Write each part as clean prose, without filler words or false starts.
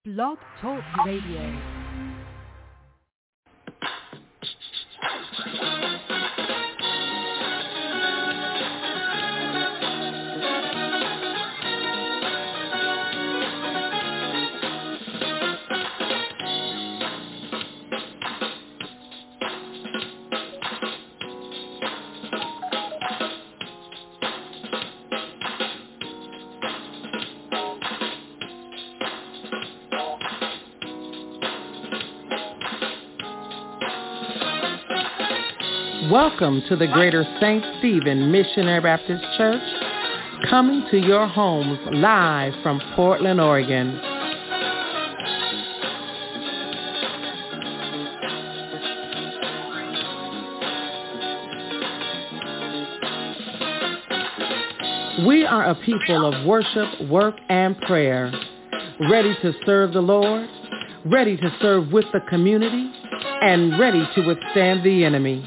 Blog Talk Radio. Welcome to the Greater St. Stephen Missionary Baptist Church, coming to your homes live from Portland, Oregon. We are a people of worship, work, and prayer, ready to serve the Lord, ready to serve with the community, and ready to withstand the enemy.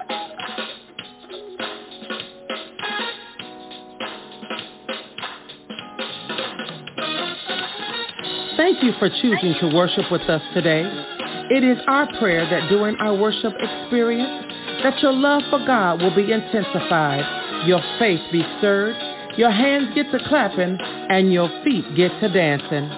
Thank you for choosing to worship with us today. It is our prayer that during our worship experience, that your love for God will be intensified, your faith be stirred, your hands get to clapping, and your feet get to dancing.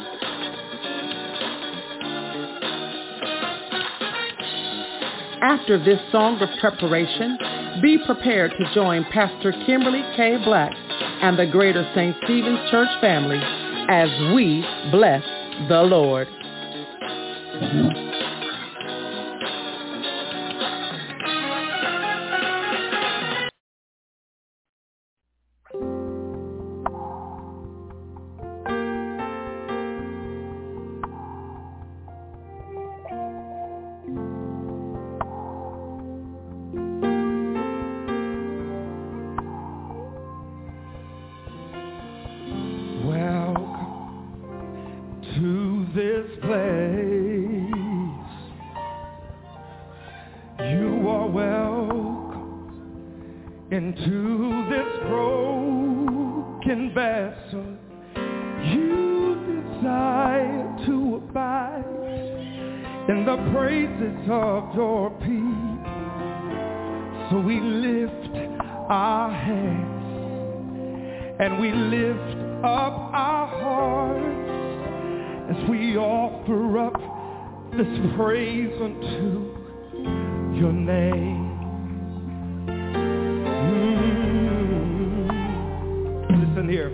After this song of preparation, be prepared to join Pastor Kimberly K. Black and the Greater St. Stephen's Church family as we bless the Lord. Of your people, so we lift our hands and we lift up our hearts as we offer up this praise unto your name. Listen here.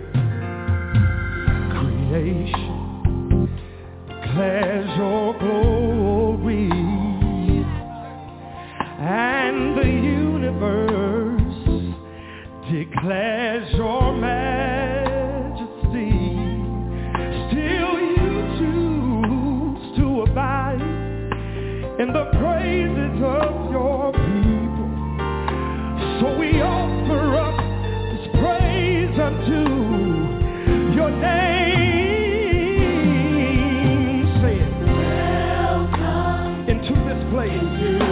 Creation declares your glory, and the universe declares your majesty. Still you choose to abide in the praises of your people. So we offer up this praise unto your name. Say it. Welcome into this place.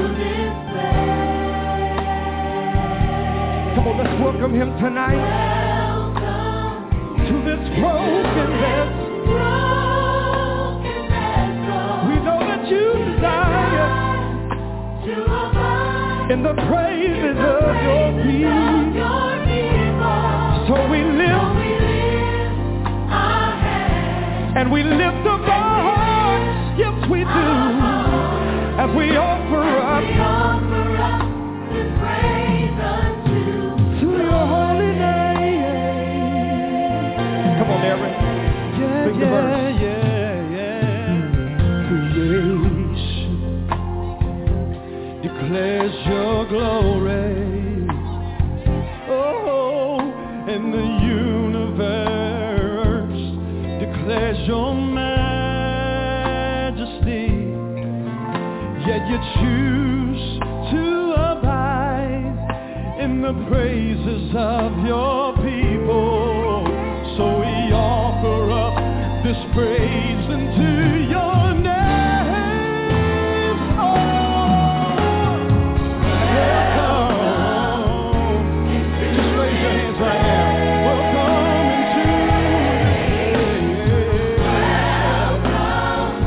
Let's welcome him tonight. Welcome to this broken vessel. We know that you desire to abide in the praises of your people. So we lift our hands and we lift up our hearts. Yes, we do. As we offer up this praise unto your holy name. Come on, Aaron. Sing the verse. Creation declares your glory. Oh, and the universe declares your majesty. Yet you choose to abide in the praises of your people. So we offer up this praise unto your name. Oh, welcome. Just raise your hands right now. Welcome into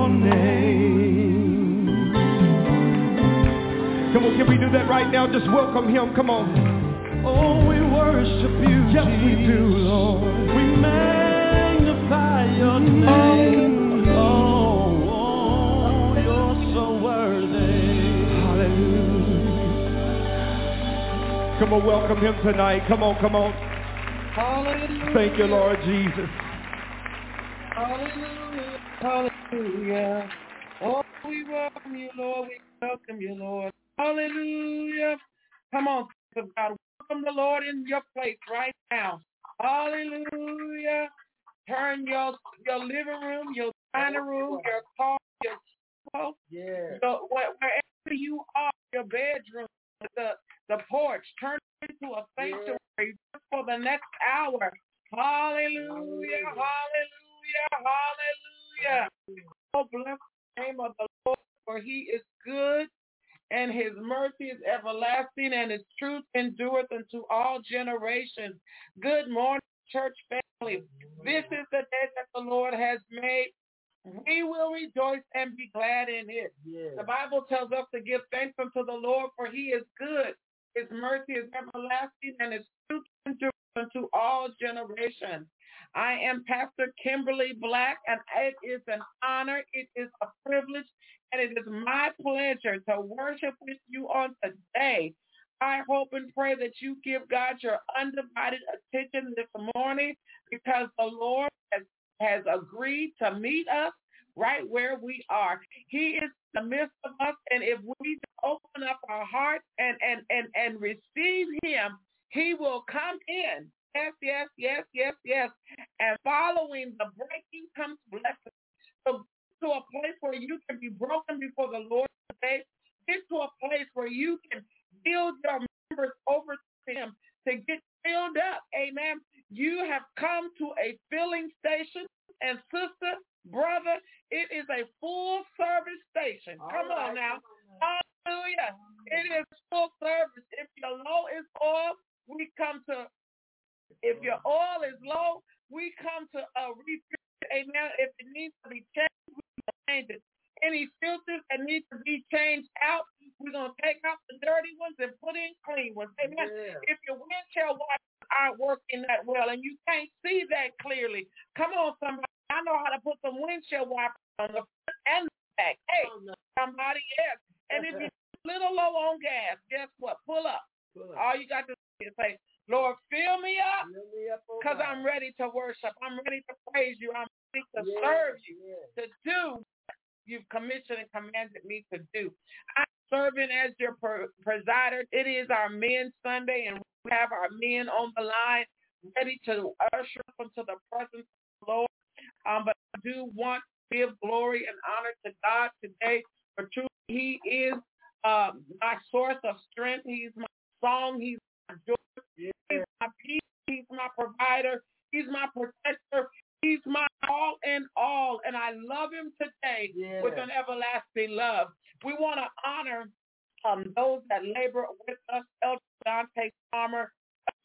your name. Come on, can we do that right now? Just welcome him. Come on. Oh, we worship you, yes, Jesus. We do, Lord. We magnify your name. Oh, you're so worthy. Hallelujah. Come on, welcome him tonight. Come on, come on. Hallelujah. Thank you, Lord Jesus. Hallelujah. Hallelujah. Oh, we welcome you, Lord. We welcome you, Lord. Hallelujah. Come on, God. Welcome the Lord in your place right now. Hallelujah. Turn your living room, your dining room, your car, your house, wherever you are, your bedroom, the porch, turn it into a sanctuary for the next hour. Hallelujah. Hallelujah. Hallelujah. Oh, bless the name of the Lord, for he is good, and his mercy is everlasting, and his truth endureth unto all generations. Good morning, church family. This is the day that the Lord has made. We will rejoice and be glad in it. Yes. The Bible tells us to give thanks unto the Lord, for he is good. His mercy is everlasting, and his truth endureth unto all generations. I am Pastor Kimberly Black, and it is an honor, it is a privilege, and it is my pleasure to worship with you on today. I hope and pray that you give God your undivided attention this morning, because the Lord has agreed to meet us right where we are. He is in the midst of us, and if we open up our hearts and receive him, he will come in. Yes, yes, yes, yes, yes. And following the breaking comes blessing. So to a place where you can be broken before the Lord today. Get to a place where you can build your members over to him to get filled up. Amen. You have come to a filling station, and sister, brother, it is a full service station. Come on now. Hallelujah. It is full service. If your low is oil, we come to, if your oil is low, we come to a refill. Amen. If it needs to be changed, we can change it. Any filters that need to be changed out, we're going to take out the dirty ones and put in clean ones. Amen. Yeah. If your windshield wipers aren't working that well and you can't see that clearly, come on, somebody. I know how to put some windshield wipers on the front and the back. Hey, somebody else. And if you're a little low on gas, guess what? Pull up. All you got to do is say, Lord, fill me up, because I'm ready to worship. I'm ready to praise you. I'm ready to serve you, to do what you've commissioned and commanded me to do. I'm serving as your presider. It is our Men's Sunday, and we have our men on the line ready to usher us into the presence of the Lord. But I do want to give glory and honor to God today, for truly he is my source of strength. He's my song. He's my joy. He's my peace. He's my provider. He's my protector. He's my all in all. And I love him today with an everlasting love. We want to honor those that labor with us, Elder Dante Palmer,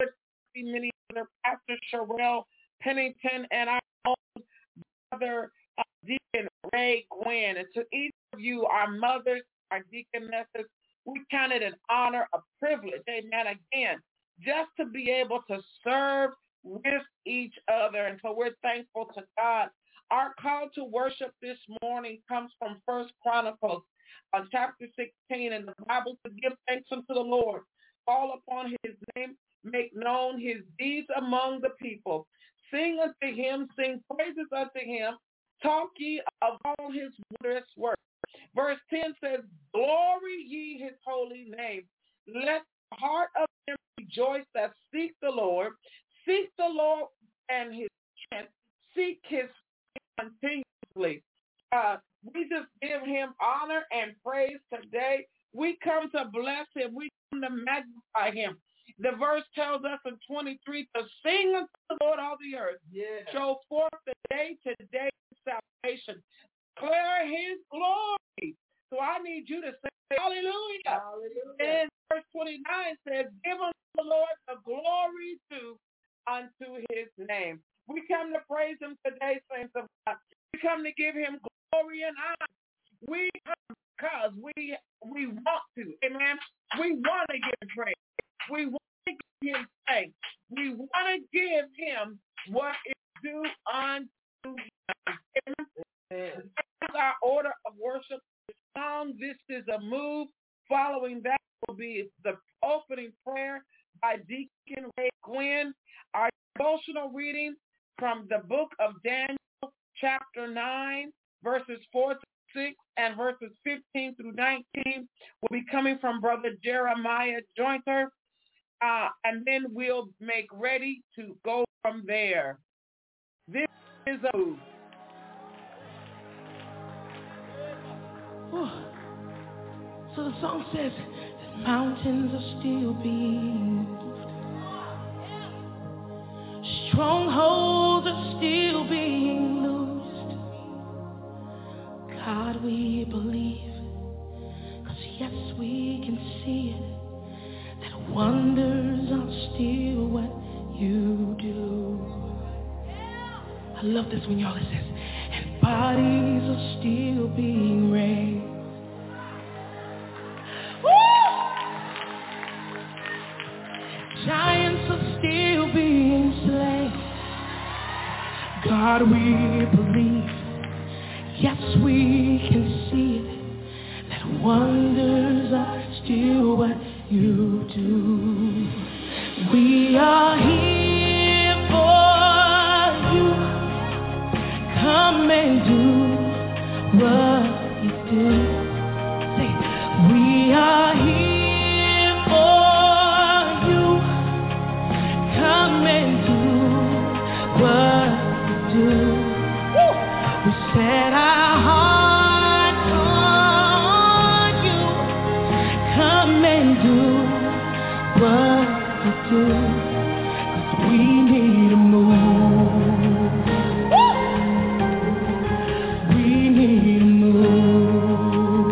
many other, Pastor Sherelle Pennington, and our own brother Deacon Ray Gwynn. And to each of you, our mothers, our deaconesses, we count it an honor, a privilege, amen, again, just to be able to serve with each other. And so we're thankful to God. Our call to worship this morning comes from 1 Chronicles chapter 16, and the Bible to give thanks unto the Lord, call upon his name, make known his deeds among the people. Sing unto him, sing praises unto him, talk ye of all his wondrous works. Verse 10 says, glory ye his holy name. Let the heart of them rejoice that seek the Lord. Seek the Lord and his strength. Seek his continuously. We just give him honor and praise today. We come to bless him. We come to magnify him. The verse tells us in 23 to sing unto the Lord all the earth. Show forth the day to day salvation. Declare his glory. So I need you to say hallelujah. Hallelujah. And verse 29 says, give unto the Lord the glory unto his name. We come to praise him today, saints of God. We come to give him glory and honor. We come because we want to. Amen. We want to give him praise. We want to give him thanks. We want to give him what is due unto him. Amen. This is our order of worship. This is a move. Following that will be the opening prayer by Deacon Ray Gwynn. Our devotional reading from the book of Daniel, chapter 9, verses 4 to 6 and verses 15 through 19 will be coming from Brother Jeremiah Jointer. And then we'll make ready to go from there. This is a move. So the song says that mountains are still being moved. Strongholds are still being loosed. God, we believe, 'cause yes, we can see it, that wonders are still what you do. I love this when y'all it says, and bodies are still being raised. Giants are still being slain. God, we believe, yes, we can see it, that wonders are still what you do. We are here for you. Come and do what you do. Say, we are here for you. Come and do what you do. We set our hearts on you. Come and do what you do. 'Cause we need a move. We need a move.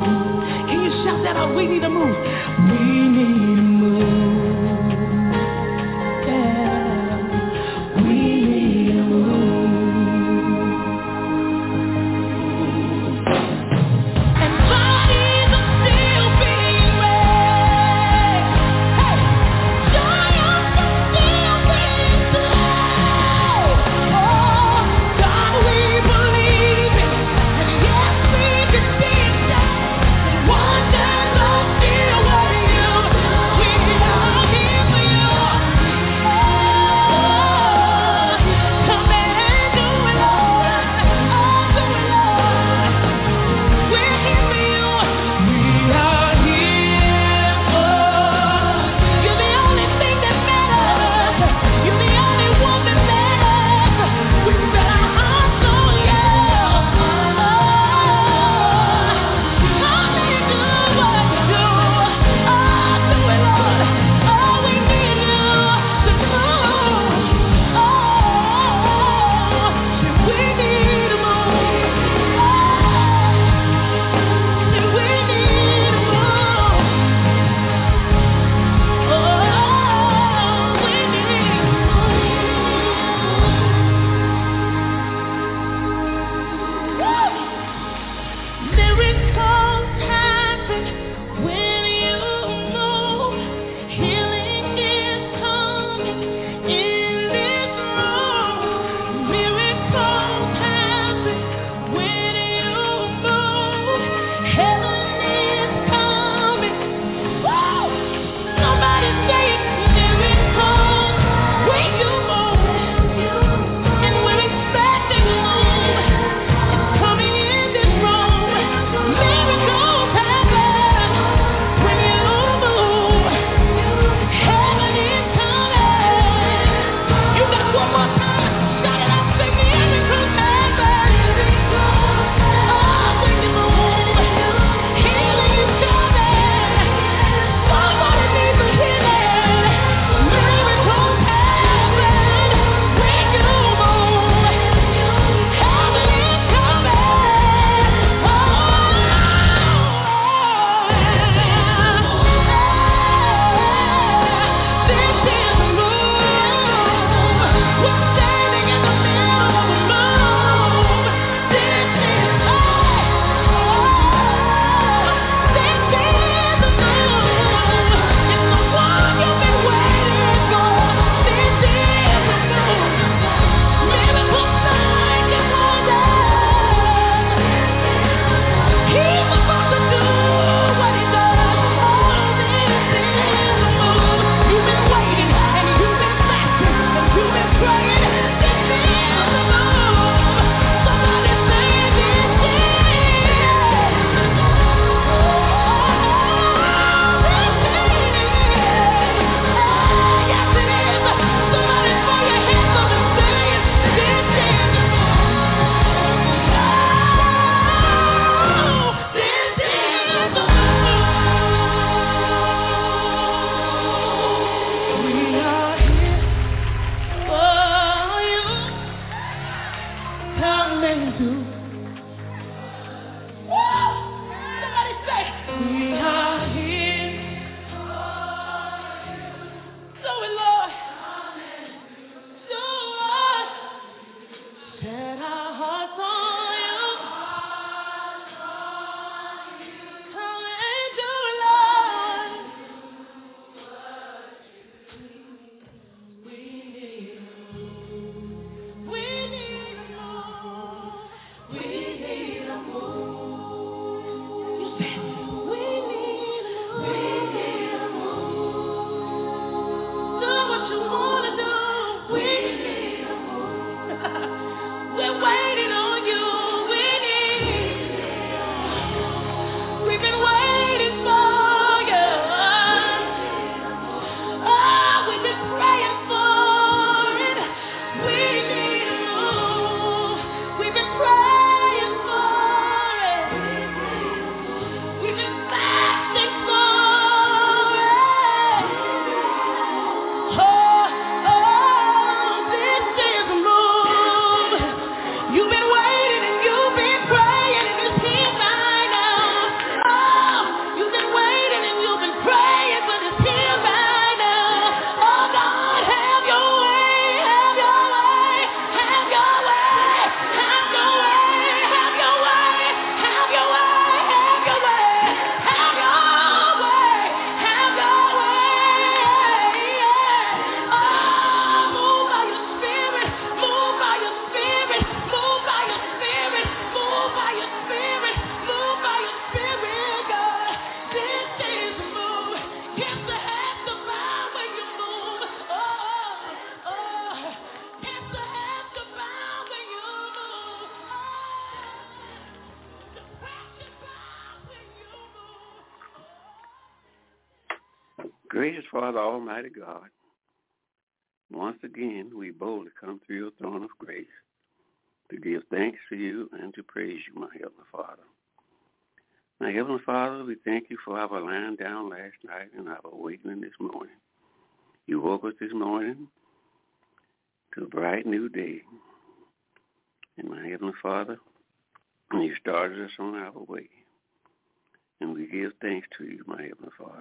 Gracious Father, Almighty God, once again we boldly come to your throne of grace to give thanks to you and to praise you, my Heavenly Father. My Heavenly Father, we thank you for our lying down last night and our awakening this morning. You woke us this morning to a bright new day. And my Heavenly Father, you started us on our way. And we give thanks to you, my Heavenly Father.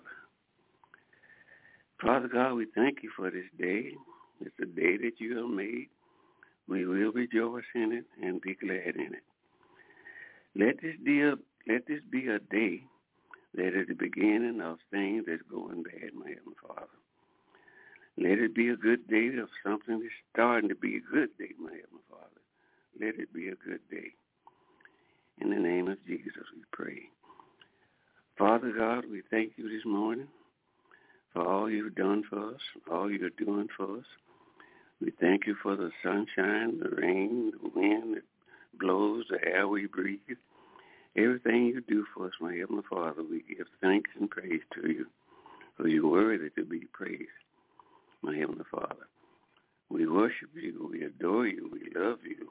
Father God, we thank you for this day. It's a day that you have made. We will rejoice in it and be glad in it. Let this be a day that is the beginning of things that's going bad, my Heavenly Father. Let it be a good day of something that's starting to be a good day, my Heavenly Father. Let it be a good day. In the name of Jesus, we pray. Father God, we thank you this morning for all you've done for us, all you're doing for us. We thank you for the sunshine, the rain, the wind that blows, the air we breathe. Everything you do for us, my Heavenly Father, we give thanks and praise to you, for you're worthy to be praised, my Heavenly Father. We worship you, we adore you, we love you.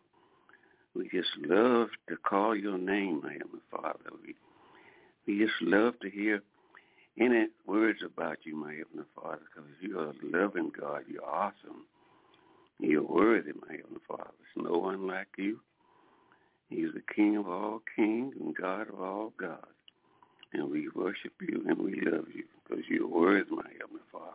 We just love to call your name, my Heavenly Father. We just love to hear any words about you, my Heavenly Father, because you're a loving God. You're awesome. You're worthy, my Heavenly Father. There's no one like you. You're the King of all kings and God of all gods. And we worship you and we love you because you're worthy, my Heavenly Father.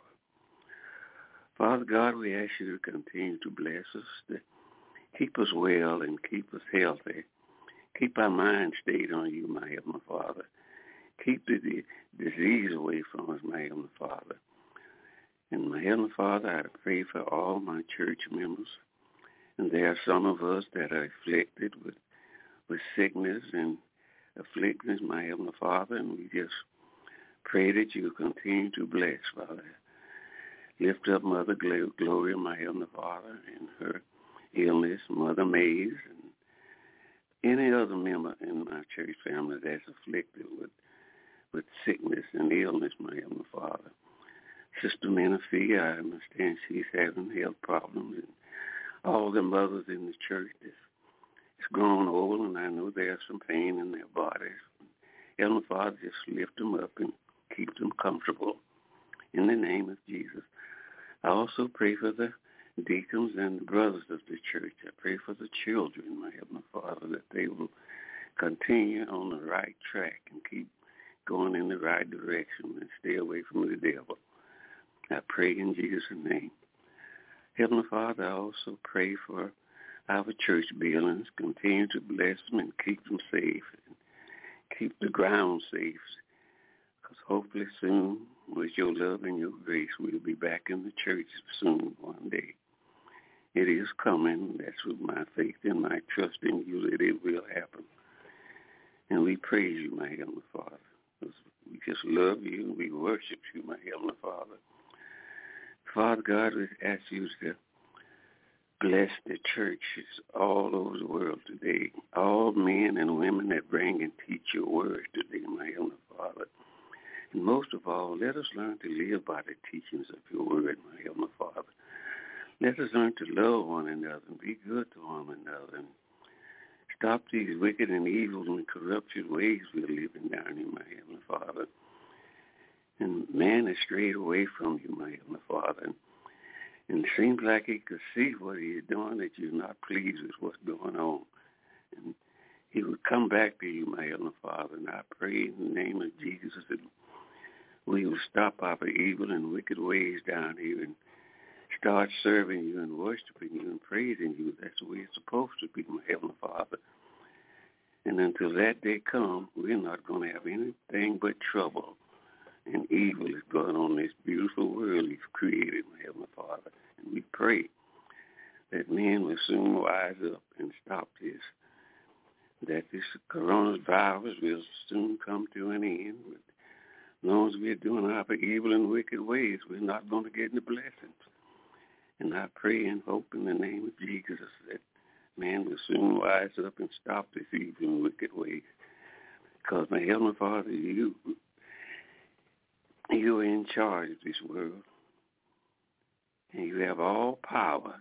Father God, we ask you to continue to bless us, to keep us well and keep us healthy. Keep our mind stayed on you, my Heavenly Father. Keep the disease away from us, my Heavenly Father. And my Heavenly Father, I pray for all my church members. And there are some of us that are afflicted with sickness and afflictions, my Heavenly Father, and we just pray that you continue to bless, Father. Lift up Mother Gloria, my Heavenly Father, and her illness, Mother Mays, and any other member in my church family that's afflicted with sickness and illness, my Heavenly Father. Sister Menifee, I understand she's having health problems, and all the mothers in the church that's grown old, and I know there's some pain in their bodies. Heavenly Father, just lift them up and keep them comfortable in the name of Jesus. I also pray for the deacons and the brothers of the church. I pray for the children, my Heavenly Father, that they will continue on the right track and keep going in the right direction and stay away from the devil. I pray in Jesus' name. Heavenly Father, I also pray for our church buildings. Continue to bless them and keep them safe and keep the ground safe, because hopefully soon, with your love and your grace, we'll be back in the church soon one day. It is coming. That's with my faith and my trust in you that it will happen. And we praise you, my Heavenly Father. We just love you and we worship you, my Heavenly Father. Father God, we ask you to bless the churches all over the world today. All men and women that bring and teach your word today, my Heavenly Father. And most of all, let us learn to live by the teachings of your word, my Heavenly Father. Let us learn to love one another and be good to one another and stop these wicked and evil and corrupted ways we're living down here, my Heavenly Father. And man has strayed away from you, my Heavenly Father. And it seems like he could see what he is doing, that you're not pleased with what's going on. And he would come back to you, my Heavenly Father. And I pray in the name of Jesus that we will stop our evil and wicked ways down here and start serving you and worshiping you and praising you. That's the way it's supposed to be, my Heavenly Father. And until that day comes, we're not going to have anything but trouble and evil is going on in this beautiful world you've created, my Heavenly Father. And we pray that men will soon rise up and stop this, that this coronavirus will soon come to an end. But as long as we're doing our evil and wicked ways, we're not going to get the blessings. And I pray and hope in the name of Jesus that man will soon rise up and stop this evil and wicked ways. Because, my Heavenly Father, you You are in charge of this world, and you have all power,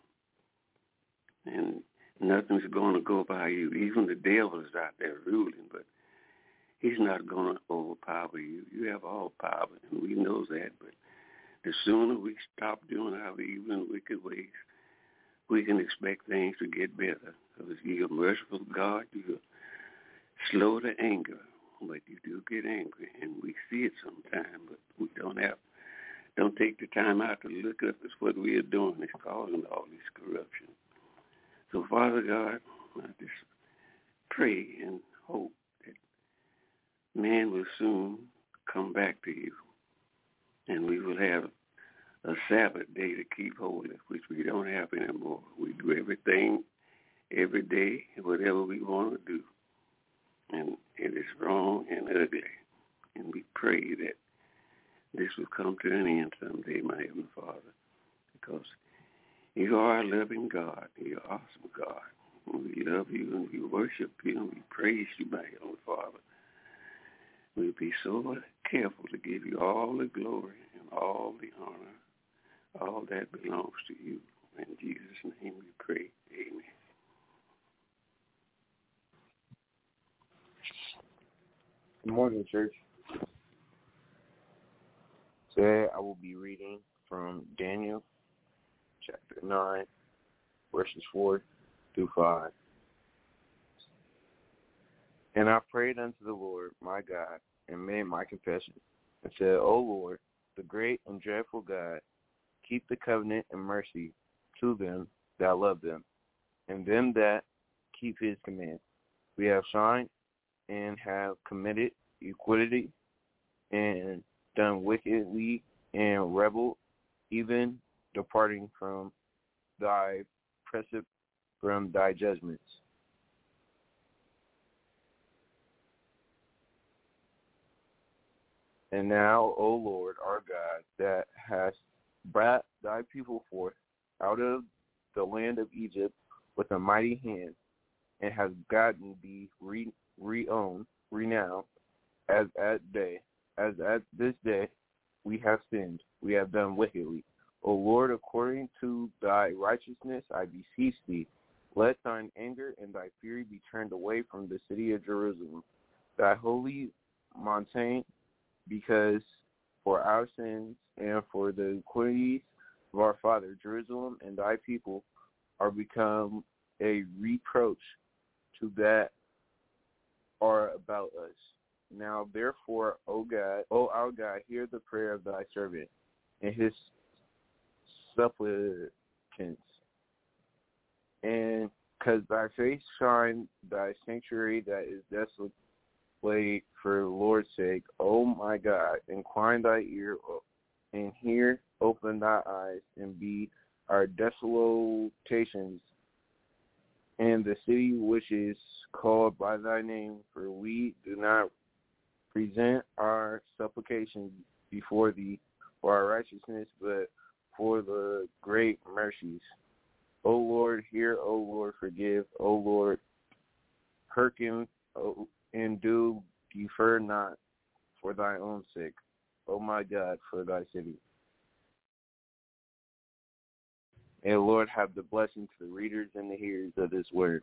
and nothing's going to go by you. Even the devil is out there ruling, but he's not going to overpower you. You have all power, and we know that, but the sooner we stop doing our evil and wicked ways, we can expect things to get better. Because you're a merciful God, you're slow to anger, but you do get angry, and we see it sometimes, but we don't take the time out to look up at what we are doing. It's causing all this corruption. So, Father God, I just pray and hope that man will soon come back to you, and we will have a Sabbath day to keep holy, which we don't have anymore. We do everything every day, whatever we want to do, and it is wrong and ugly. And we pray that this will come to an end someday, my Heavenly Father, because you are a loving God. You're an awesome God. And we love you and we worship you and we praise you, my Heavenly Father. We'll be so careful to give you all the glory and all the honor. All that belongs to you. In Jesus' name we pray. Amen. Good morning, church. Today I will be reading from Daniel chapter 9, verses 4 through 5. And I prayed unto the Lord my God and made my confession and said, O Lord, the great and dreadful God, keep the covenant and mercy to them that love them, and them that keep his command. We have shined and have committed iniquity and done wickedly and rebelled, even departing from thy precept, from thy judgments. And now, O Lord, our God, that hast brought thy people forth out of the land of Egypt with a mighty hand, and has gotten thee renowned, as at this day we have sinned, we have done wickedly. O Lord, according to thy righteousness, I beseech thee, let thine anger and thy fury be turned away from the city of Jerusalem, thy holy mountain, because for our sins and for the iniquities of our father, Jerusalem and thy people are become a reproach to that are about us. Now therefore, O God, O our God, hear the prayer of thy servant and his supplicants, and cause thy face shine thy sanctuary that is desolate for the Lord's sake. O my God, incline thy ear and hear, open thy eyes, and be our desolations and the city which is called by thy name, for we do not present our supplications before thee for our righteousness, but for the great mercies. O Lord, hear, O Lord, forgive, O Lord, hearken, and do defer not for thy own sake, O my God, for thy city. And Lord, have the blessing to the readers and the hearers of this word.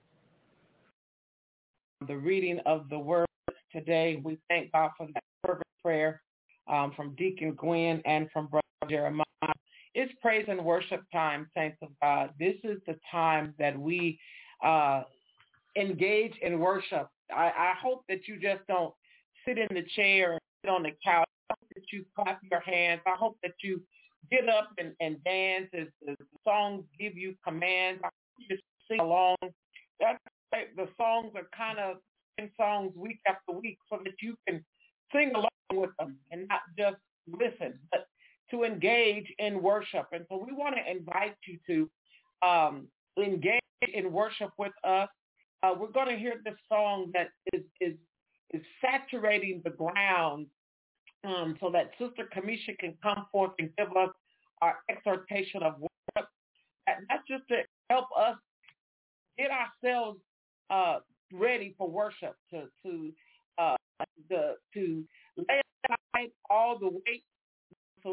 The reading of the word today, we thank God for that fervent prayer from Deacon Gwen and from Brother Jeremiah. It's praise and worship time, saints of God. This is the time that we engage in worship. I hope that you just don't sit in the chair and sit on the couch. I hope that you clap your hands. I hope that you get up and dance as the songs give you commands. I hope you just sing along. The songs are kind of songs week after week so that you can sing along with them and not just listen, but to engage in worship. And so we want to invite you to engage in worship with us. We're going to hear this song that is saturating the ground so that Sister Kamisha can come forth and give us our exhortation of worship. That's just to help us get ourselves ready for worship, to lay aside all the weight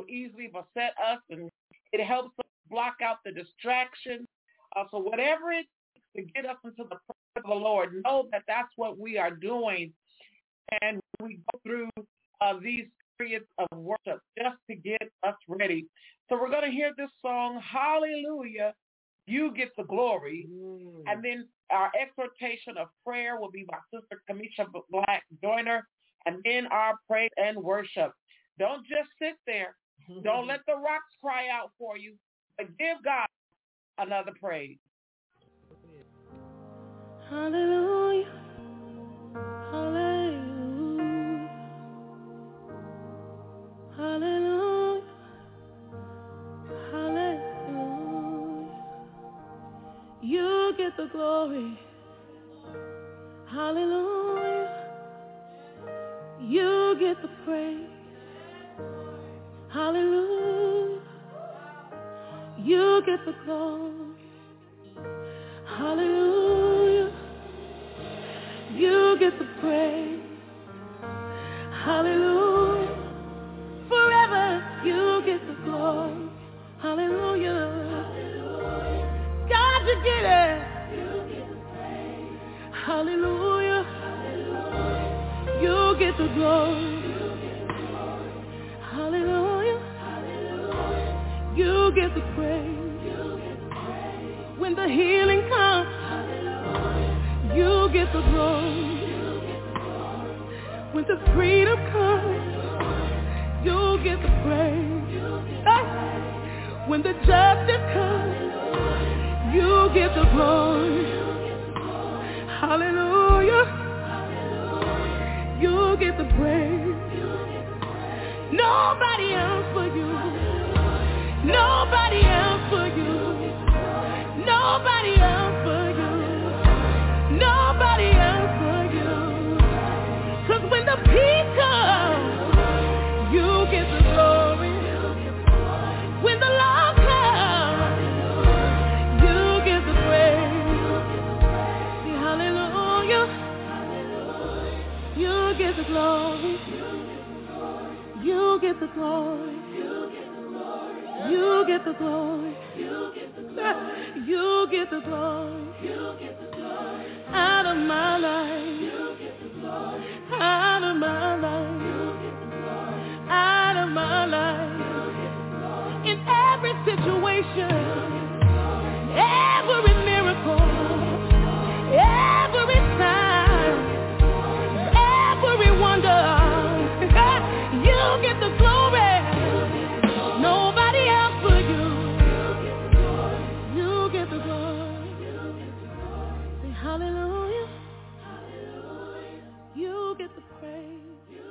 easily beset us, and it helps us block out the distraction. So whatever it takes to get us into the presence of the Lord, know that that's what we are doing. And we go through these periods of worship just to get us ready. So we're going to hear this song, Hallelujah, You Get the Glory. And then our exhortation of prayer will be by Sister Kamisha Black Joyner. And then our praise and worship. Don't just sit there. Don't let the rocks cry out for you, but give God another praise. Hallelujah. Hallelujah. Hallelujah. Hallelujah. You get the glory. Hallelujah. You get the praise. Hallelujah. You get the glory. Hallelujah. You get the praise. Hallelujah. Forever you get the glory. Hallelujah. God, you get it. Hallelujah. You get the glory. Hallelujah. You get the praise. When the healing comes, you get the glory. When the freedom comes, you get the praise. When the justice comes, you get the glory. Hallelujah. You get the praise. Nobody else for you. Nobody else for you. Nobody else for you. Nobody else for you. 'Cause when the peace comes, you get the glory. When the love comes, you get the praise. Hallelujah. You get the glory. You get the glory. You get the glory. You get the glory. Out of my life. Out of my life. Out of my life. In every situation. Every miracle. Every sign. Every wonder. You get the glory. Nobody else but you. You get the glory. Say hallelujah. You get the praise.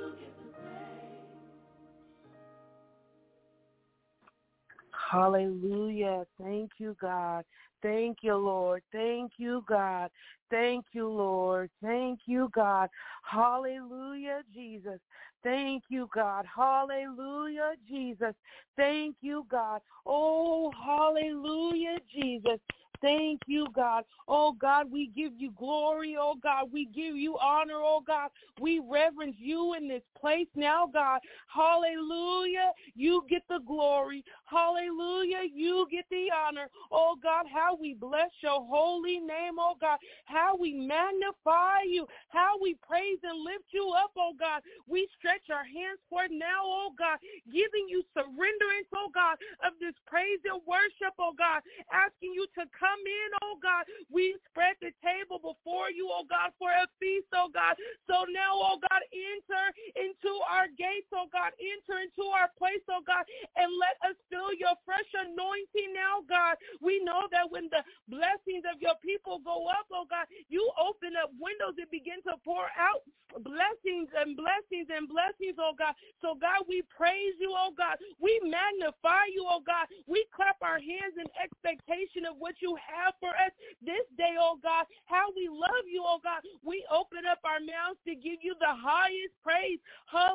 Hallelujah. Thank you, God. Thank you, Lord. Thank you, God. Thank you, Lord. Thank you, God. Hallelujah, Jesus. Thank you, God. Hallelujah, Jesus. Thank you, God. Oh, hallelujah, Jesus. Thank you, God. Oh, God, we give you glory. Oh, God, we give you honor. Oh, God, we reverence you in this place now, God. Hallelujah. You get the glory. Hallelujah. You get the honor. Oh, God, how we bless your holy name, oh, God. How we magnify you. How we praise and lift you up, oh, God. We stretch our hands forth now, oh, God, giving you surrenderance, oh, God, of this praise and worship, oh, God, asking you to come in, oh God. We spread the table before you, oh God, for a feast, oh God. So now, oh God, enter into our gates, oh God. Enter into our place, oh God, and let us feel your fresh anointing now, God. We know that when the blessings of your people go up, oh God, you open up windows and begin to pour out blessings and blessings and blessings, oh God. So God, we praise you, oh God. We magnify you, oh God. We clap our hands in expectation of what you have for us this day, oh God. How we love you, oh God. We open up our mouths to give you the highest praise. Hallelujah.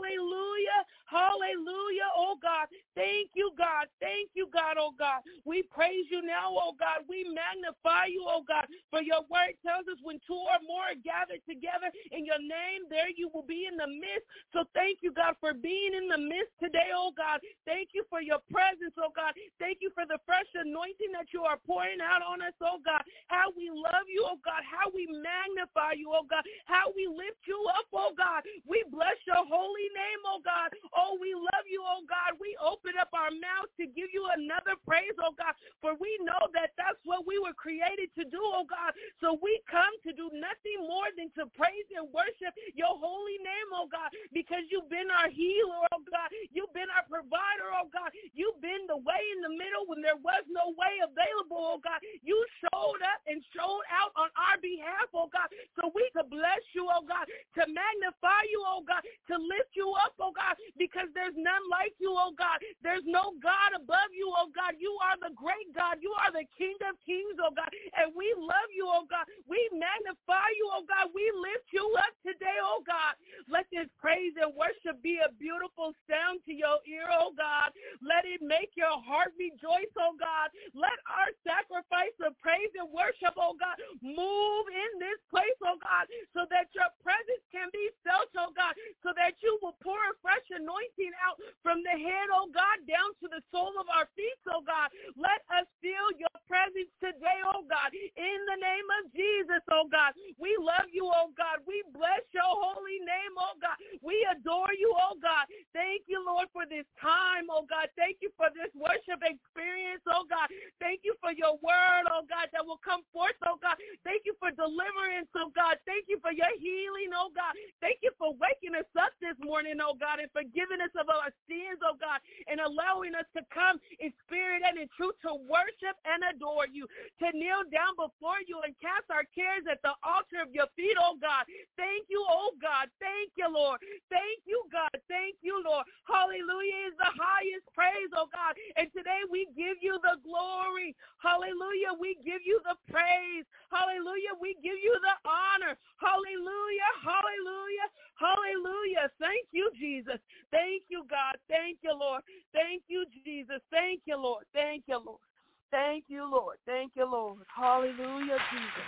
Hallelujah. Hallelujah, oh God. Thank you, God. Thank you, God, oh God. We praise you now, oh God. We magnify you, oh God. For your word tells us when two or more are gathered together in your name, there you will be in the midst. So thank you, God, for being in the midst today, oh God. Thank you for your presence, oh God. Thank you for the fresh anointing that you are pouring out on us, oh God. How we love you, oh God. How we magnify you, oh God. How we lift you up, oh God. We bless your holy name, oh God. Oh, we love you, oh God. We open up our mouths to give you another praise, oh God. For we know that that's what we were created to do, oh God. So we come to do nothing more than to praise and worship your holy name, oh God, because you've been our healer, oh God. You've been our provider, oh God. You've been the way in the middle when there was no way available, oh God. You showed up and showed out on our behalf, oh God, so we could bless you, oh God, to magnify you, oh God, to lift you up, oh God, because there's none like you, oh God. There's no God above you, oh God. You are the great God. You are the King of kings, oh God, and we love you, oh God. We magnify you, oh God. We lift you up today, oh God. Let this praise and worship be a beautiful sound to your ear, oh God. Let it make your heart rejoice, oh God. Let our sacrifice of praise and worship, oh God, move in this place, oh God, so that your presence can be felt, oh God, so that you will pour a fresh anointing out from the head, oh God, down to the sole of our feet, oh God. Let us feel your presence today, oh God, in the name of Jesus, oh God. We love you, oh God. We bless your holy name, oh God. We adore you, oh God. Thank you, Lord, for this time, oh God. Thank you for this worship experience, oh God. Thank you for your word, oh God, that will come forth, oh God. Thank you for deliverance, oh God. Thank you for your healing, oh God. Thank you for waking us up this morning, oh God, and forgiving us of our sins, oh God, and allowing us to come in spirit and in truth to worship and adore you, to kneel down before you and cast our cares at the altar of your feet, oh God. Thank you, oh God. Thank you, Lord. Thank you, God. Thank you, Lord. Hallelujah is the highest praise, oh God. And today we give you the glory. Hallelujah. We give you the praise. Hallelujah. We give you the honor. Hallelujah. Hallelujah. Hallelujah. Thank you, Jesus. Thank you, God. Thank you, Lord. Thank you, Jesus. Thank you, Lord. Thank you, Lord. Thank you, Lord. Thank you, Lord. Hallelujah, Jesus.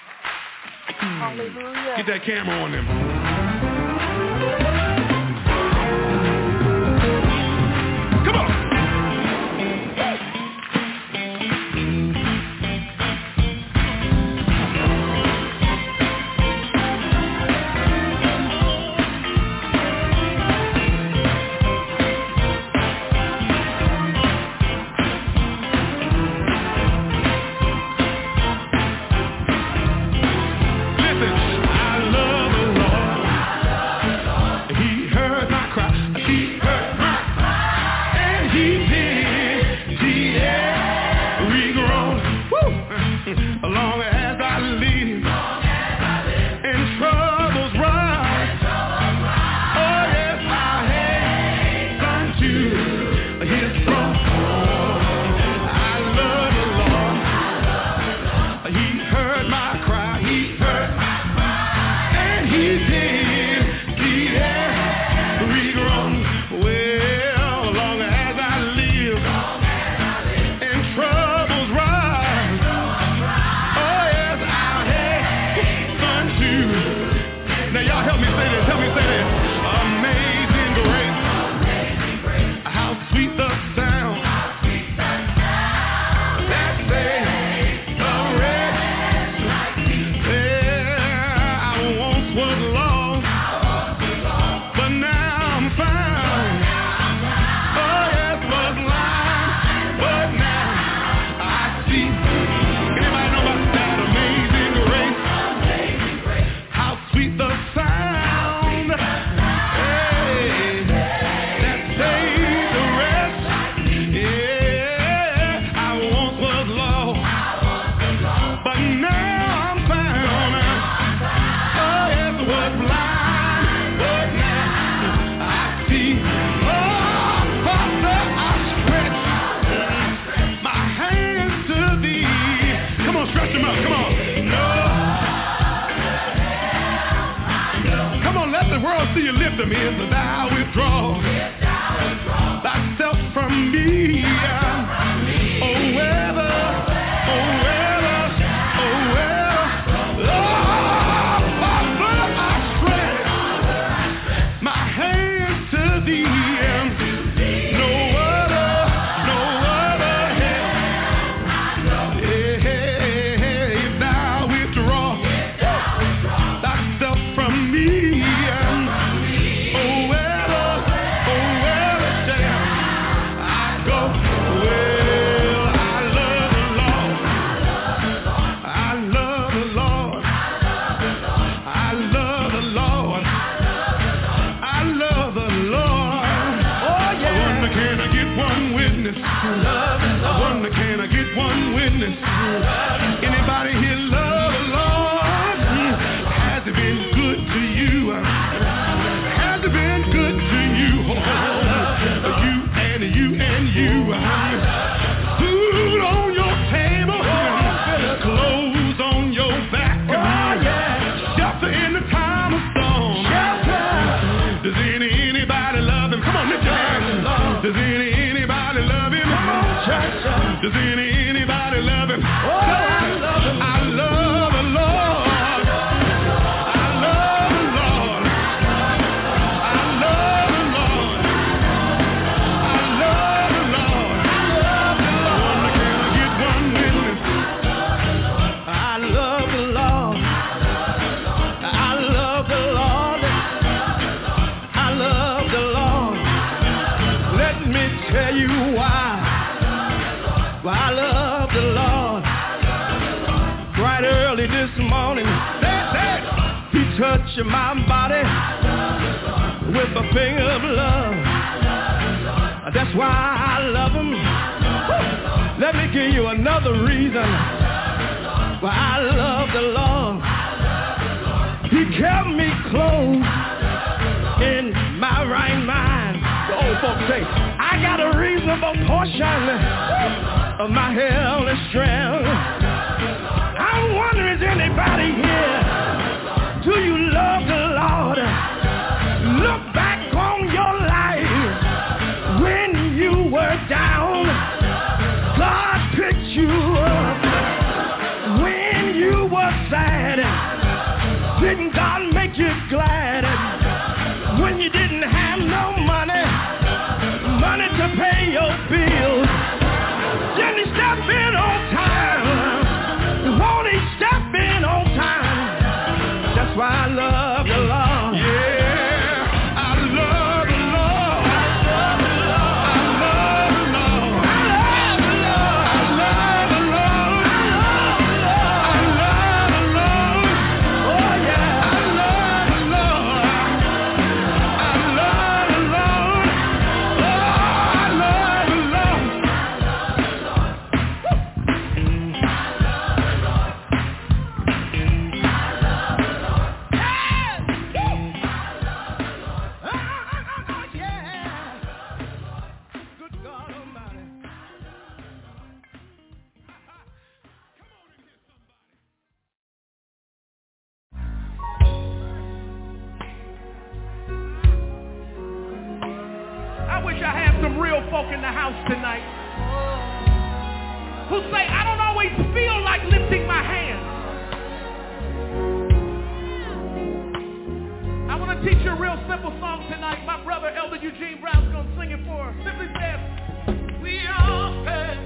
Hallelujah. Get that camera on them. Come on. Listen, I love the Lord. lift them is thou withdraw thyself from me. Oh, whether, my strength, my hands to thee, no other help. If thou withdraw thyself from me, oh, whether shall I go? Well, I love the Lord. I love the Lord. I love the Lord. I love the Lord. Oh, yeah. I wonder, can I get one witness? I wonder, can I get one witness? Anybody here love the Lord? Has it been good to you? Has it been good to you? You and you. Food on your table, clothes on your back, shelter in the time of storm. Does anybody love him? Come on, lift your hands. Does anybody love him? Does anybody love him? I love the Lord. I love the Lord. I love the Lord. I love the Lord. I wonder, can I get one witness? I love the Lord. I love the Lord. I love the Lord. Let me tell you why I love the Lord. Bright early this morning, he touched my body with a finger of love. That's why I love him. Let me give you another reason why I love the Lord. He kept me close in my right mind. The old folks say, I got a reasonable portion of my health and strength. I wonder, is anybody here? Do you love the Lord? Look back on your life when you were down. God picked you up when you were sad. Didn't God make you glad when you didn't have no money to pay your bills? Didn't he step in on time? Won't he step in on time? That's why I love the Lord. Yeah, I love the Lord. I love the Lord. I love the Lord. I love the Lord. I love the Lord. Oh yeah, I love the Lord. I love the Lord. Oh, I love the Lord. I wish I had some real folk in the house tonight who say, I don't always feel like lifting my hands. I want to teach you a real simple song tonight. My brother, Elder Eugene Brown's going to sing it for us. Simply says, we all pay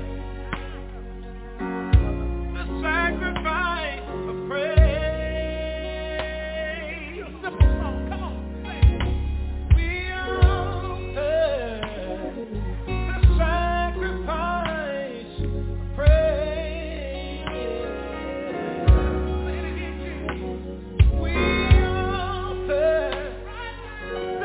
the sacrifice of praise. A simple song. Come on. We all pay the sacrifice of praise. Say it again, Jesus. We all pay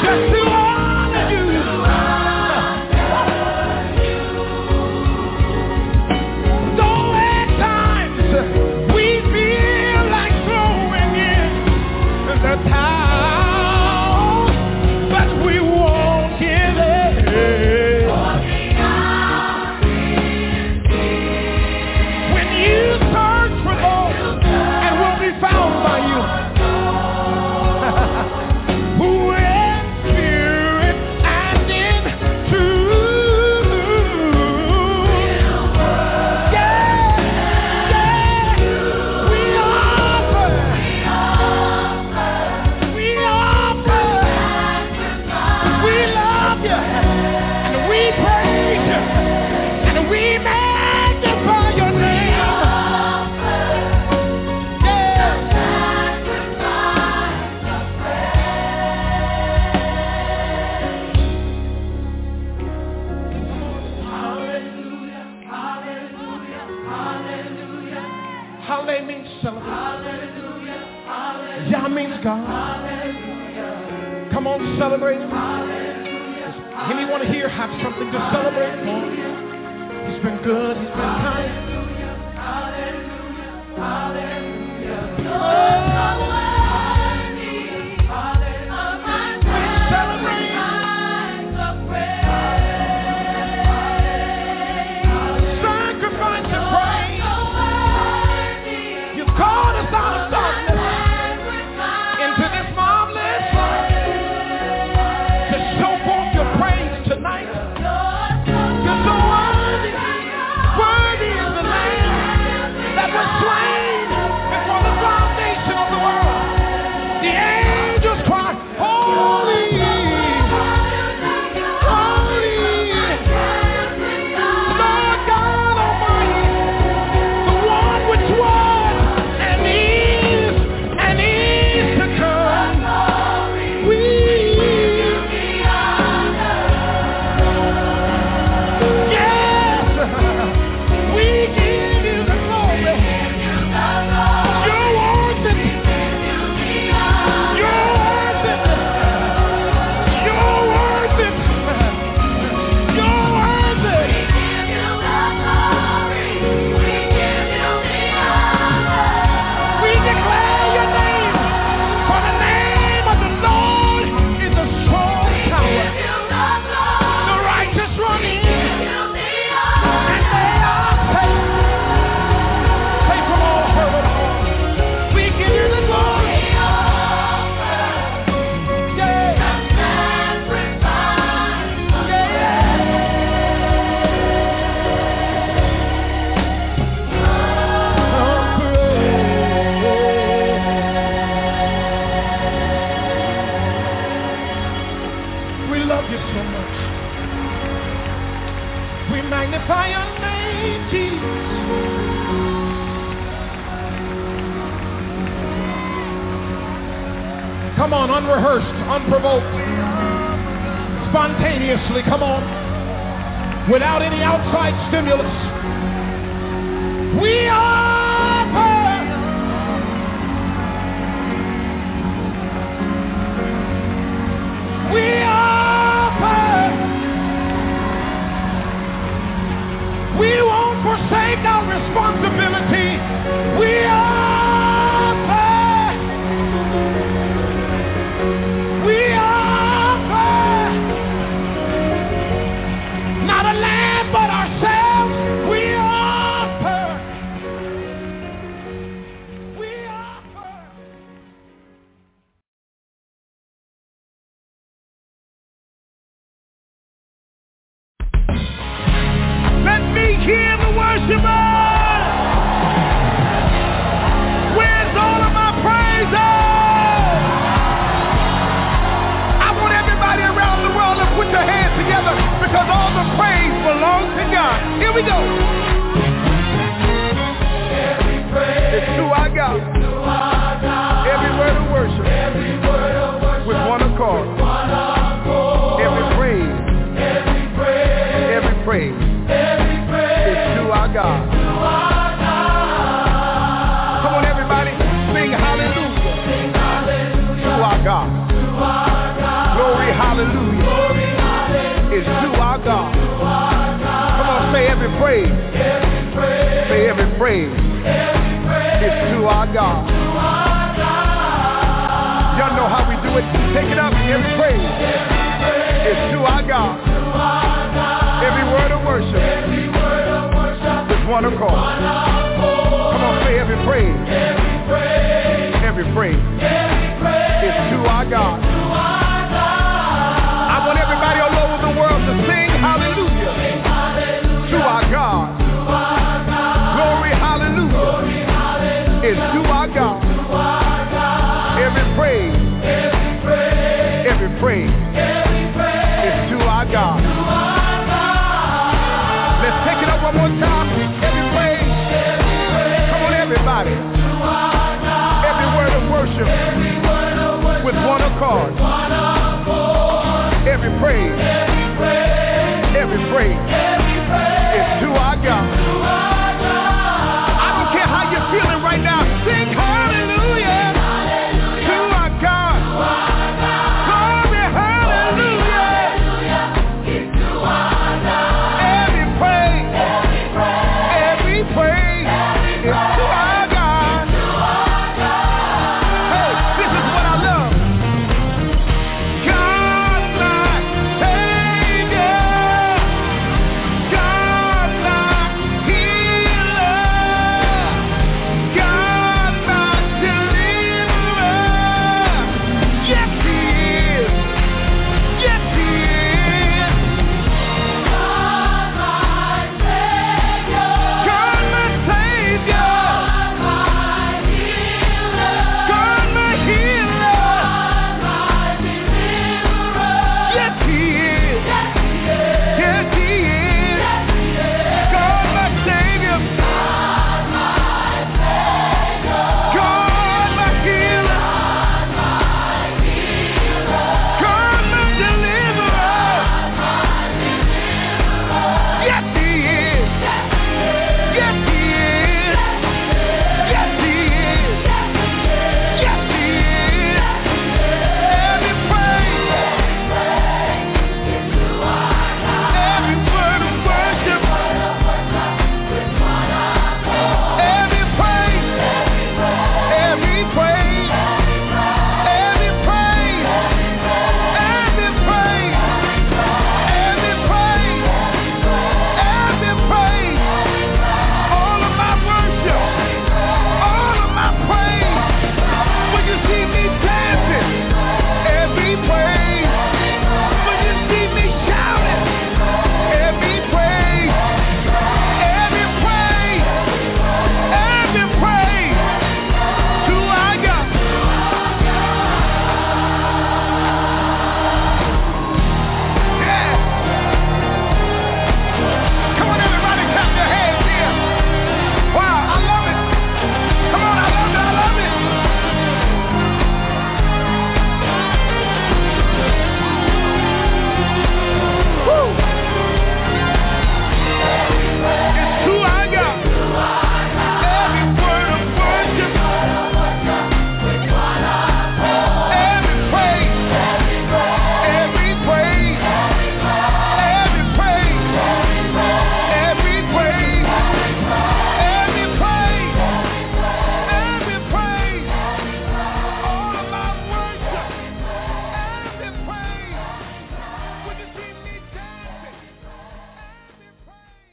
Hallelujah means celebrate. Yah means God. Come on, celebrate him. Anyone here have something to celebrate for? He's been good. He's been kind. Come on, unrehearsed, unprovoked, spontaneously, come on, without any outside stimulus. We offer we won't forsake our responsibility. We not a lamb, but ourselves. We offer. Let me hear the worshiper. Where's all of my praises? I want everybody around the world to put your hands together, because all the praise belongs to God. Here we go. Every praise is to our God. Every word of worship, with one accord. Every praise is to our God. Come on, everybody, sing hallelujah to our God. Glory, hallelujah. praise is to our God. Y'all know how we do it. Take it up. Every praise is to our God. Every word of worship is one accord. Come on, say every praise. Every praise is to our God. I want everybody all over the world to sing hallelujah to our God. Glory, hallelujah is to our God. Every praise is to our God. Let's take it up one more time. Every praise. Come on, everybody. Every word of worship with one accord. Every praise is to our God. I don't care how you're feeling right now. Sing hallelujah to our God. Glory, hallelujah. Every praise is to our God. Hey, this is what I love. God, my Savior. God, my healer. God, my deliverer. Yes, He is. Yes, He is. God, my Savior. God, my Savior. God, my healer. Yes, He is. Yes, He is. God, my Savior. God, my healer. God, my deliverer. Yes, He is. Yes, He is. Yes, He is. Yes, He is. Every praise, every word of worship, every praise, every praise, every praise, every praise, every praise, every praise, all of my worship, all of my praise. When you see me dancing, every praise. When you see me shouting, every praise, every praise, every praise to our God. Yeah. Come on, everybody, clap your hands here. Wow, I love it. Come on, I love it, I love it. Woo. It's to our God. Every word of worship, every praise, every praise, every praise, every praise, every praise, every praise, all of my worship, every praise. When you see me dancing, every praise.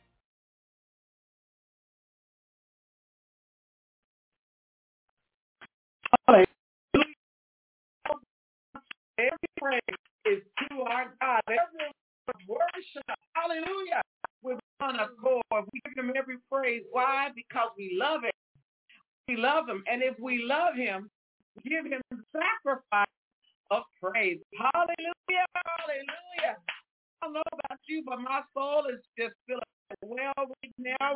Hallelujah. Every praise is to our God. Every worship, hallelujah, with one accord. We give Him every praise. Why? Because we love Him. We love Him. And if we love Him, give Him sacrifice of praise. Hallelujah, hallelujah. I don't know about you, but my soul is just feeling well right now.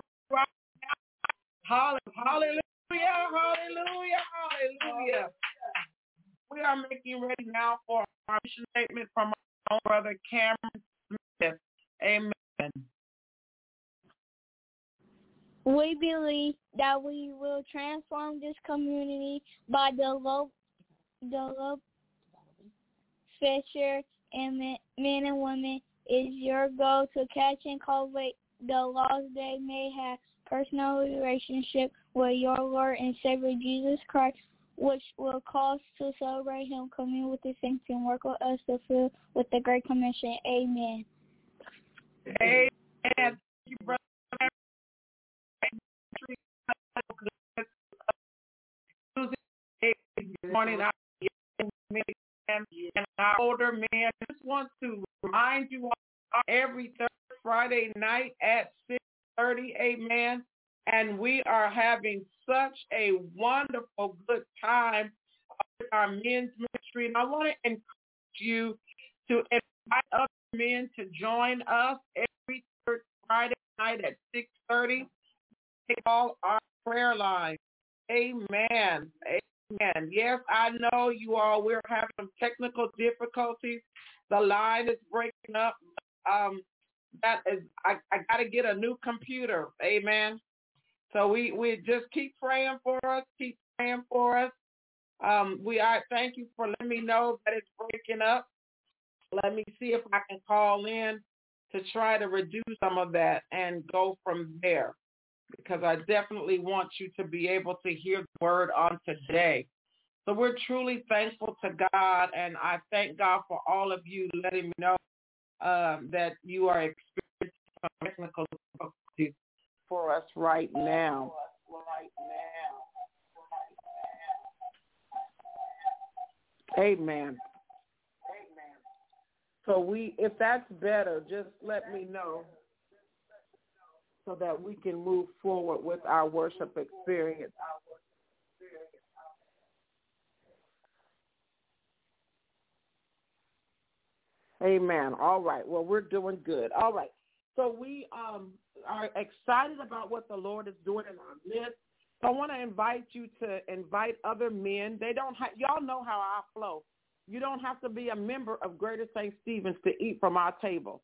Hallelujah, hallelujah, hallelujah. We are making ready now for our mission statement from our own brother Cameron Smith. Amen. We believe that we will transform this community by the love fisher and men and women. Is your goal to catch and cultivate the lost they may have personal relationship with your Lord and Savior Jesus Christ, which will cause to celebrate Him, commune with the saints, and work with us to fill with the Great Commission. Amen. Amen. Thank you, brother. This morning, and our older men, I just want to remind you all every third Friday night at 6:30, amen. And we are having such a wonderful, good time with our men's ministry. And I want to encourage you to invite other men to join us every third Friday night at 6:30. They call our prayer line. Amen. Amen. Yes, I know you all. We're having some technical difficulties. The line is breaking up. I got to get a new computer. Amen. So we just keep praying for us. Keep praying for us. Thank you for letting me know that it's breaking up. Let me see if I can call in to try to reduce some of that and go from there, because I definitely want you to be able to hear the word on today. So we're truly thankful to God, and I thank God for all of you letting me know that you are experiencing some technical difficulties for us right now. Amen. So if that's better, just let me know so that we can move forward with our worship experience. Amen. All right. Well, we're doing good. All right. So we are excited about what the Lord is doing in our midst. So I want to invite you to invite other men. Y'all know how I flow. You don't have to be a member of Greater St. Stephen's to eat from our table.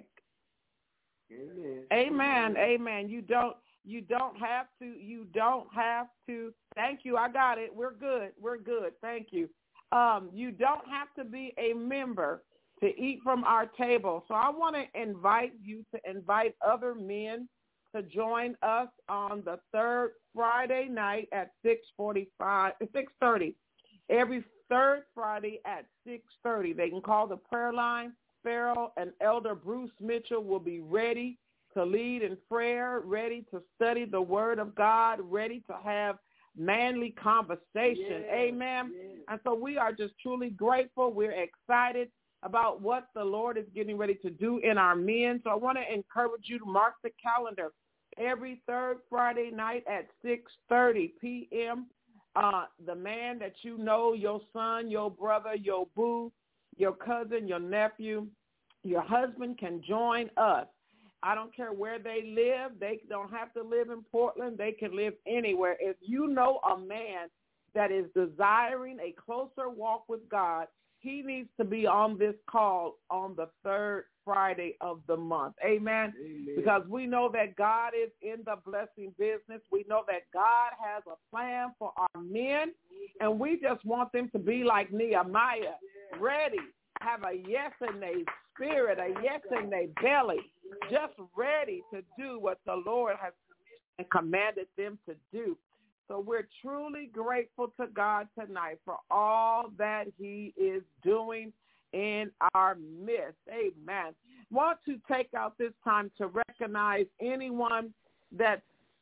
Amen. Amen. Amen. You don't have to. Thank you. I got it. We're good. Thank you. You don't have to be a member to eat from our table. So I want to invite you to invite other men to join us on the third Friday night at 6:30. Every third Friday at 6:30. They can call the prayer line. Farrell and Elder Bruce Mitchell will be ready to lead in prayer, ready to study the Word of God, ready to have manly conversation. Yes, amen. Yes. And so we are just truly grateful. We're excited about what the Lord is getting ready to do in our men. So I want to encourage you to mark the calendar. Every third Friday night at 6:30 p.m., the man that you know, your son, your brother, your boo, your cousin, your nephew, your husband can join us. I don't care where they live. They don't have to live in Portland. They can live anywhere. If you know a man that is desiring a closer walk with God, he needs to be on this call on the third Friday of the month. Amen? Amen. Because we know that God is in the blessing business. We know that God has a plan for our men, and we just want them to be like Nehemiah, ready, have a yes in their spirit, a yes in their belly, just ready to do what the Lord has commanded them to do. So we're truly grateful to God tonight for all that he is doing in our midst. Amen. Want to take out this time to recognize anyone that's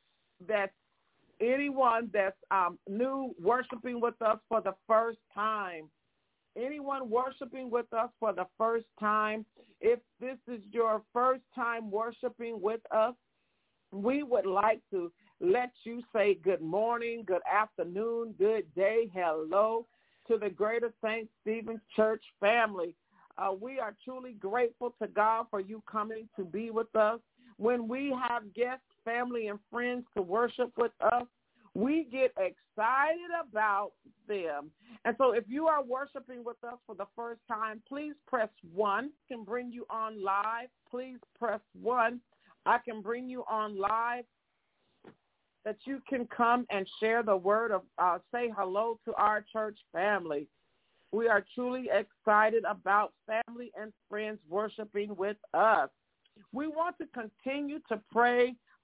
new worshiping with us for the first time. Anyone worshiping with us for the first time, if this is your first time worshiping with us, we would like to let you say good morning, good afternoon, good day, hello to the Greater St. Stephen's Church family. We are truly grateful to God for you coming to be with us. When we have guests, family, and friends to worship with us, we get excited about them. And so if you are worshiping with us for the first time, please press 1. I can bring you on live. Please press 1. I can bring you on live, that you can come and share the word of, say hello to our church family. We are truly excited about family and friends worshiping with us. We want to continue to pray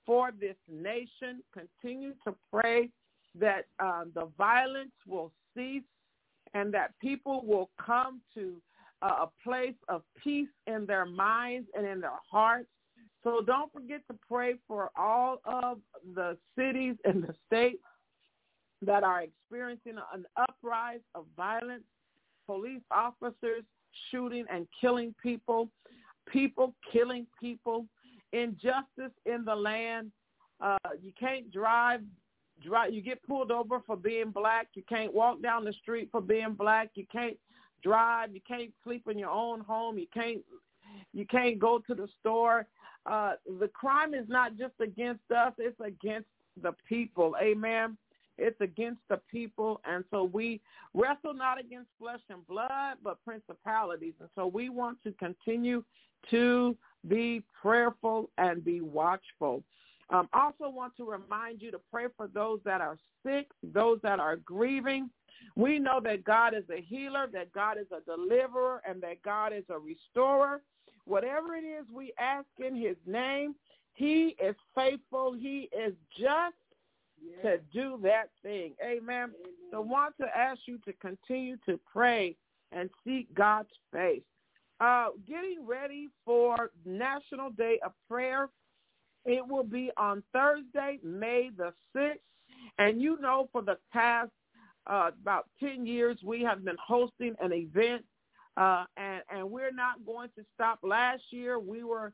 for this nation. Continue to pray that the violence will cease and that people will come to a place of peace in their minds and in their hearts. So don't forget to pray for all of the cities and the states that are experiencing an uprise of violence, police officers shooting and killing people, people killing people, injustice in the land. You can't drive, you get pulled over for being black. You can't walk down the street for being black. You can't drive. You can't sleep in your own home. You can't go to the store. The crime is not just against us. It's against the people. Amen. It's against the people. And so we wrestle not against flesh and blood, but principalities. And so we want to continue to be prayerful and be watchful. Also want to remind you to pray for those that are sick, those that are grieving. We know that God is a healer, that God is a deliverer, and that God is a restorer. Whatever it is we ask in his name, he is faithful. He is just to do that thing. Amen. So I want to ask you to continue to pray and seek God's face. Getting ready for National Day of Prayer. It will be on Thursday, May the 6th. And you know, for the past about 10 years, we have been hosting an event, and we're not going to stop. Last year, we were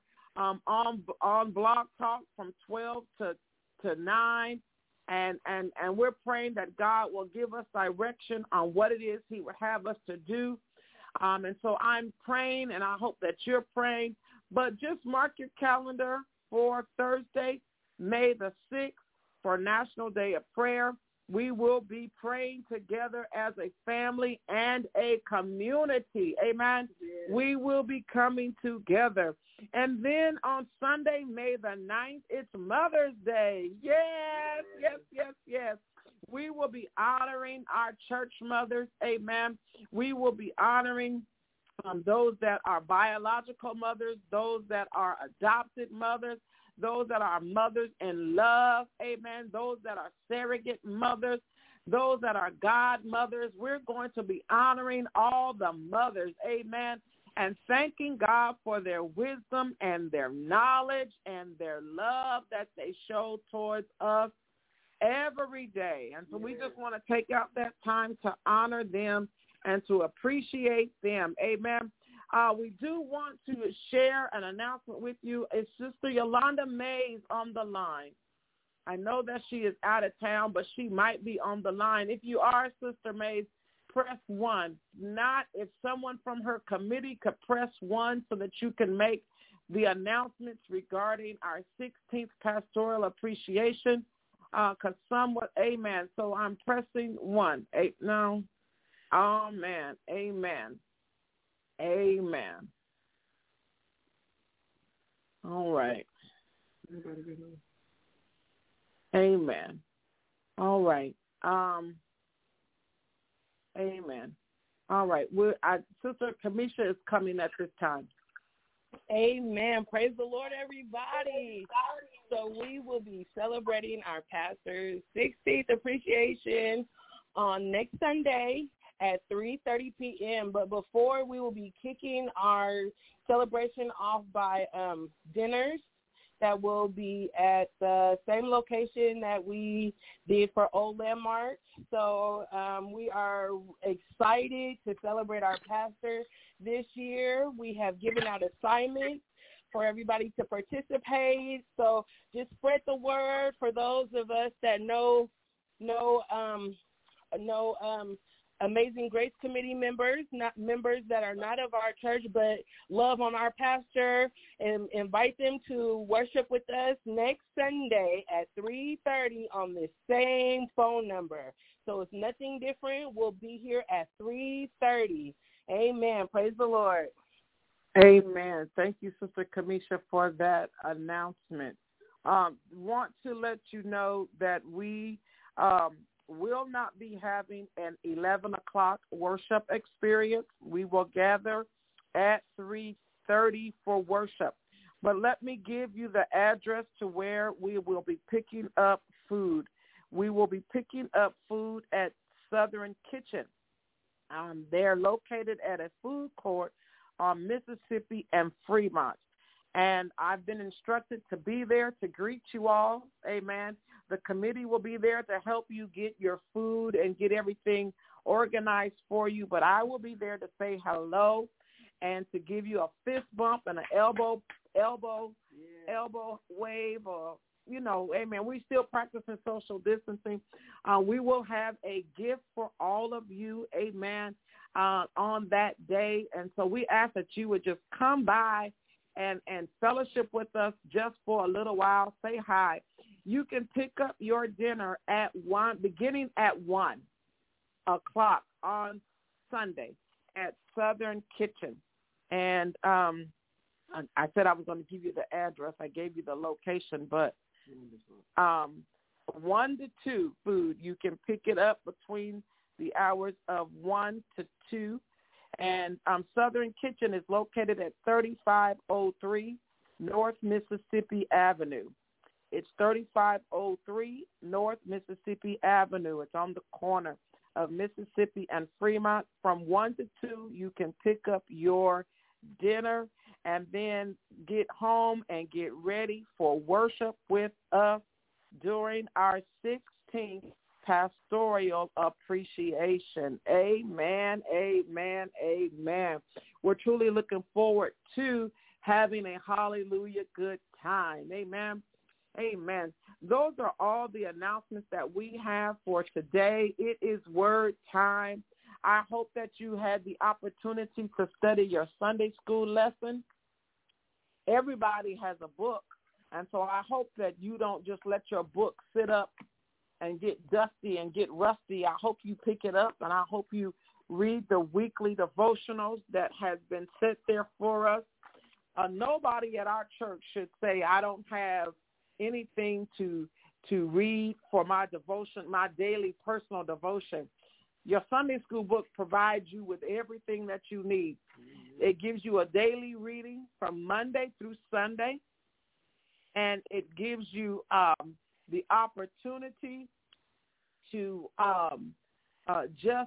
on Blog Talk from 12 to 9, and we're praying that God will give us direction on what it is he would have us to do. And so I'm praying, and I hope that you're praying. But just mark your calendar for Thursday, May the 6th, for National Day of Prayer. We will be praying together as a family and a community. Amen. Yes. We will be coming together. And then on Sunday, May the 9th, it's Mother's Day. Yes, yes, yes, yes. We will be honoring our church mothers. Amen. We will be honoring those that are biological mothers, those that are adopted mothers, those that are mothers in love, amen, those that are surrogate mothers, those that are godmothers. We're going to be honoring all the mothers, amen, and thanking God for their wisdom and their knowledge and their love that they show towards us every day. And so we just want to take out that time to honor them and to appreciate them. Amen. We do want to share an announcement with you. It's Sister Yolanda Mays on the line. I know that she is out of town, but she might be on the line. If you are Sister Mays, press 1. Not if someone from her committee could press 1 so that you can make the announcements regarding our 16th Pastoral Appreciation. Because somewhat, amen. So I'm pressing 1. No. Oh, man. Amen. Amen. All right. Amen. All right. Amen. All right. Sister Kamisha is coming at this time. Amen. Praise the Lord, everybody. So we will be celebrating our pastor's 16th appreciation on next Sunday at 3:30 p.m. But before, we will be kicking our celebration off by dinners that will be at the same location that we did for Old Landmark. So we are excited to celebrate our pastor this year. We have given out assignments for everybody to participate. So just spread the word for those of us that know Amazing Grace Committee members, not members that are not of our church, but love on our pastor, and invite them to worship with us next Sunday at 3:30 on the same phone number. So it's nothing different. We'll be here at 3:30. Amen. Praise the Lord. Amen. Thank you, Sister Kamisha, for that announcement. Want to let you know that we will not be having an 11 o'clock worship experience. We will gather at 3:30 for worship. But let me give you the address to where we will be picking up food. We will be picking up food at Southern Kitchen. They're located at a food court on Mississippi and Fremont. And I've been instructed to be there to greet you all. Amen. The committee will be there to help you get your food and get everything organized for you. But I will be there to say hello and to give you a fist bump and an elbow wave, or, you know, amen. We still practicing social distancing. We will have a gift for all of you, amen, on that day. And so we ask that you would just come by and fellowship with us just for a little while. Say hi. You can pick up your dinner beginning at 1 o'clock on Sunday at Southern Kitchen. And I said I was going to give you the address. I gave you the location, but 1 to 2 food, you can pick it up between the hours of 1 to 2. And Southern Kitchen is located at 3503 North Mississippi Avenue. It's 3503 North Mississippi Avenue. It's on the corner of Mississippi and Fremont. From 1 to 2, you can pick up your dinner and then get home and get ready for worship with us during our 16th pastoral appreciation. Amen, amen, amen. We're truly looking forward to having a hallelujah good time. Amen, amen. Those are all the announcements that we have for today. It is word time. I hope that you had the opportunity to study your Sunday school lesson. Everybody has a book, and so I hope that you don't just let your book sit up and get dusty and get rusty. I hope you pick it up, and I hope you read the weekly devotionals that has been set there for us. Nobody at our church should say, I don't have anything to read for my devotion, my daily personal devotion. Your Sunday school book provides you with everything that you need. It gives you a daily reading from Monday through Sunday, and it gives you the opportunity to just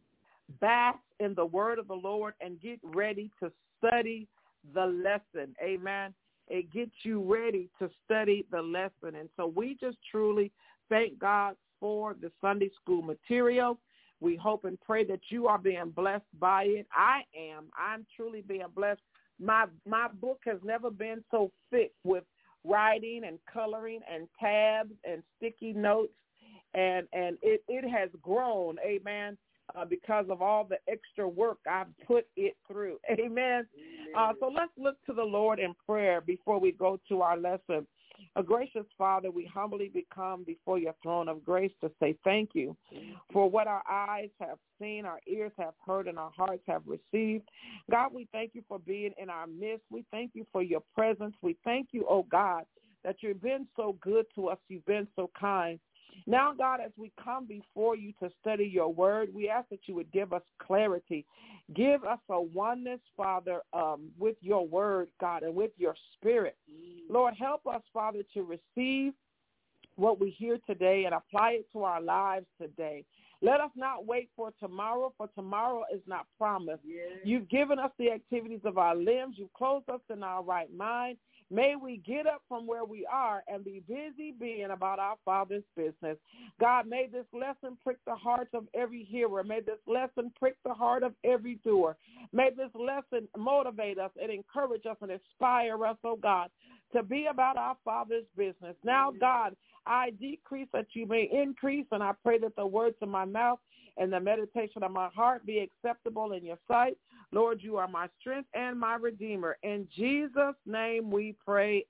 bask in the word of the Lord and get ready to study the lesson. Amen. It gets you ready to study the lesson. And so we just truly thank God for the Sunday school material. We hope and pray that you are being blessed by it. I am. I'm truly being blessed. My book has never been so thick with writing and coloring and tabs and sticky notes, and it has grown, amen, because of all the extra work I've put it through, amen. So let's look to the Lord in prayer before we go to our lesson. Gracious Father, we humbly become before your throne of grace to say thank you for what our eyes have seen, our ears have heard, and our hearts have received. God, we thank you for being in our midst. We thank you for your presence. We thank you, oh God, that you've been so good to us. You've been so kind. Now, God, as we come before you to study your word, we ask that you would give us clarity. Give us a oneness, Father, with your word, God, and with your spirit. Lord, help us, Father, to receive what we hear today and apply it to our lives today. Let us not wait for tomorrow is not promised. Yes. You've given us the activities of our limbs. You've clothed us in our right mind. May we get up from where we are and be busy being about our Father's business. God, may this lesson prick the hearts of every hearer. May this lesson prick the heart of every doer. May this lesson motivate us and encourage us and inspire us, oh God, to be about our Father's business. Now, God, I decrease that you may increase, and I pray that the words of my mouth and the meditation of my heart be acceptable in your sight. Lord, you are my strength and my redeemer. In Jesus' name we pray,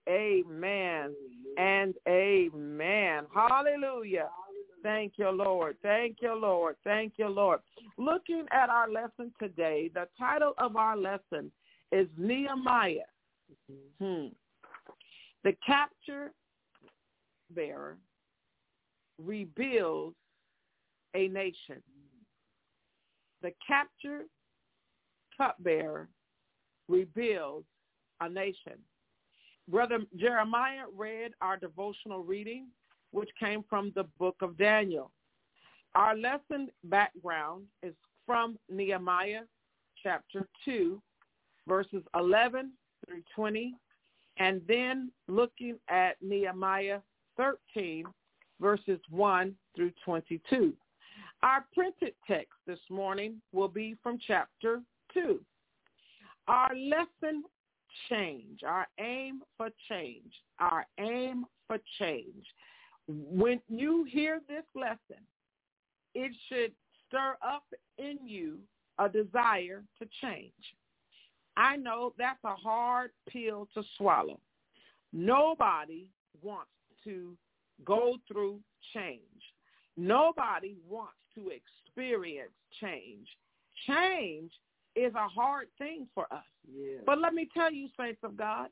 amen and amen. Hallelujah. Thank you, Lord. Thank you, Lord. Thank you, Lord. Looking at our lesson today, the title of our lesson is Nehemiah. The capture bearer rebuilds a nation. The captured cupbearer rebuilds a nation. Brother Jeremiah read our devotional reading, which came from the book of Daniel. Our lesson background is from Nehemiah chapter 2, verses 11 through 20, and then looking at Nehemiah 13, verses 1 through 22. Our printed text this morning will be from chapter 2. Our lesson change, our aim for change, our aim for change. When you hear this lesson, it should stir up in you a desire to change. I know that's a hard pill to swallow. Nobody wants to go through change. Nobody wants to experience change. Change is a hard thing for us. Yeah. But let me tell you, saints of God,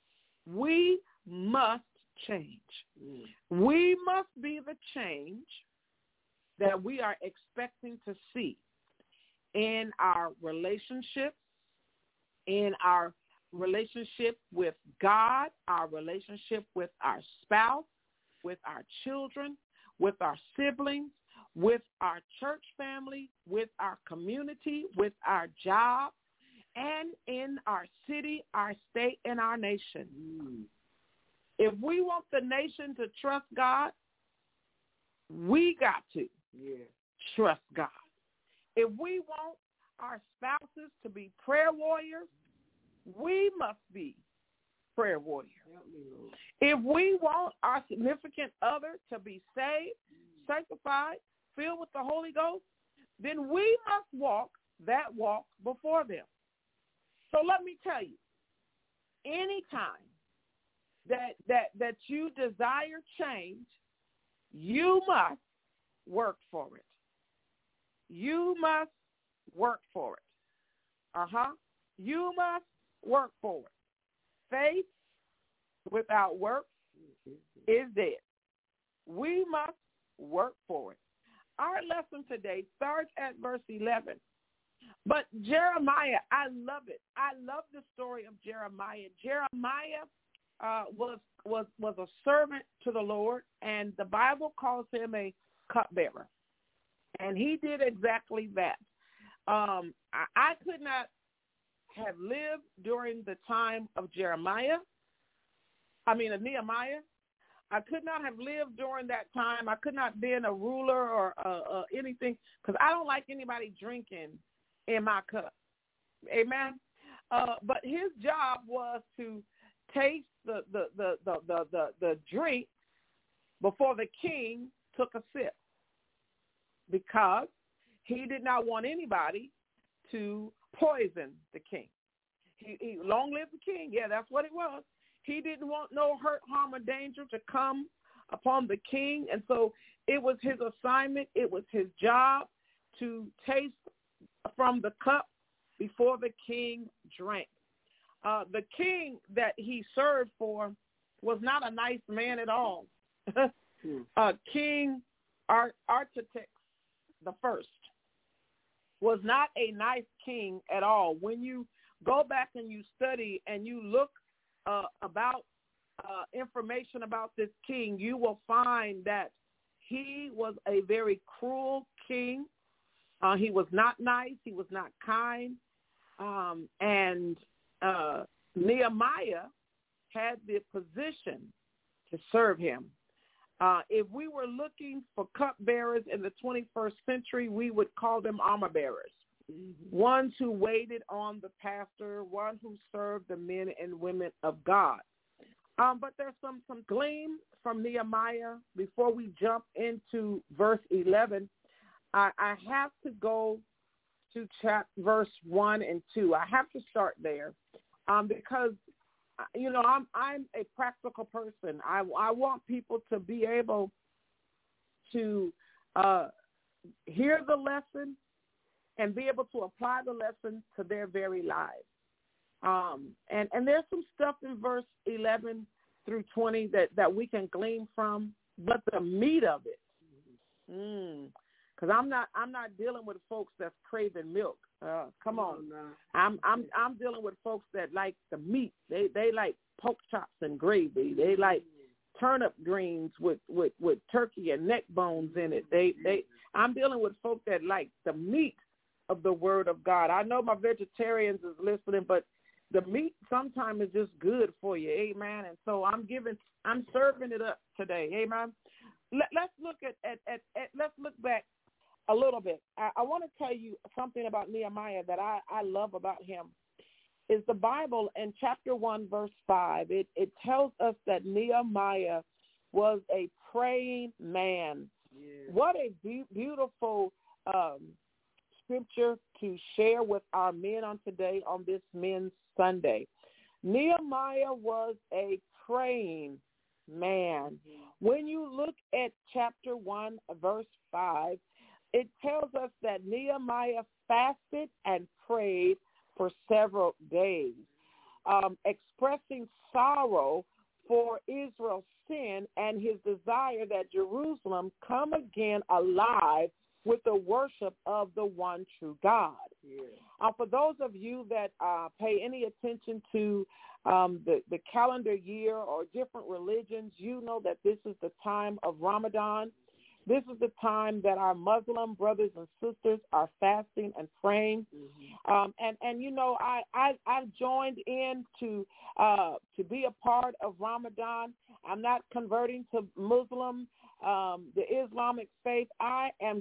we must change. We must be the change that we are expecting to see in our relationships, in our relationship with God, our relationship with our spouse, with our children, with our siblings, with our church family, with our community, with our job, and in our city, our state, and our nation. If we want the nation to trust God, we got to trust God. If we want our spouses to be prayer warriors, we must be prayer warriors. If we want our significant other to be saved, sanctified, filled with the Holy Ghost, then we must walk that walk before them. So let me tell you, anytime that you desire change, you must work for it. You must work for it. You must work for it. Faith without work is dead. We must work for it. Our lesson today starts at verse 11. But Jeremiah, I love it. I love the story of Jeremiah. Jeremiah was a servant to the Lord, and the Bible calls him a cupbearer. And he did exactly that. I could not have lived during the time of Nehemiah. I could not have lived during that time. I could not have been a ruler or anything, because I don't like anybody drinking in my cup. Amen. But his job was to taste the drink before the king took a sip, because he did not want anybody to poison the king. He long live the king. Yeah, that's what it was. He didn't want no hurt, harm, or danger to come upon the king. And so it was his assignment. It was his job to taste from the cup before the king drank. The king that he served for was not a nice man at all. King Artaxerxes the first was not a nice king at all. When you go back and you study and you look about information about this king, you will find that he was a very cruel king. He was not nice. He was not kind. And Nehemiah had the position to serve him. If we were looking for cupbearers in the 21st century, we would call them armor bearers. Ones who waited on the pastor, one who served the men and women of God. But there's some gleam from Nehemiah. Before we jump into verse 11, I have to go to verse 1 and 2. I have to start there because, I'm a practical person. I want people to be able to hear the lesson and be able to apply the lesson to their very lives. And there's some stuff in verse 11 through 20 that we can glean from, but the meat of it, because I'm not dealing with folks that's craving milk. Come on. I'm dealing with folks that like the meat. They like pork chops and gravy. They like turnip greens with turkey and neck bones in it. I'm dealing with folks that like the meat of the Word of God. I know my vegetarians is listening, but the meat sometimes is just good for you. Amen. And so I'm serving it up today. Amen. Let's look let's look back a little bit. I want to tell you something about Nehemiah that I love about him. Is the Bible in chapter 1, verse 5. It tells us that Nehemiah was a praying man. Yeah. What a beautiful scripture to share with our men on today on this Men's Sunday. Nehemiah was a praying man. When you look at chapter 1, verse 5, it tells us that Nehemiah fasted and prayed for several days, expressing sorrow for Israel's sin and his desire that Jerusalem come again alive with the worship of the one true God. Yeah. For those of you that pay any attention to the calendar year or different religions, you know that this is the time of Ramadan. This is the time that our Muslim brothers and sisters are fasting and praying. Mm-hmm. And you know, I've joined in to be a part of Ramadan. I'm not converting to Muslim, the Islamic faith. I am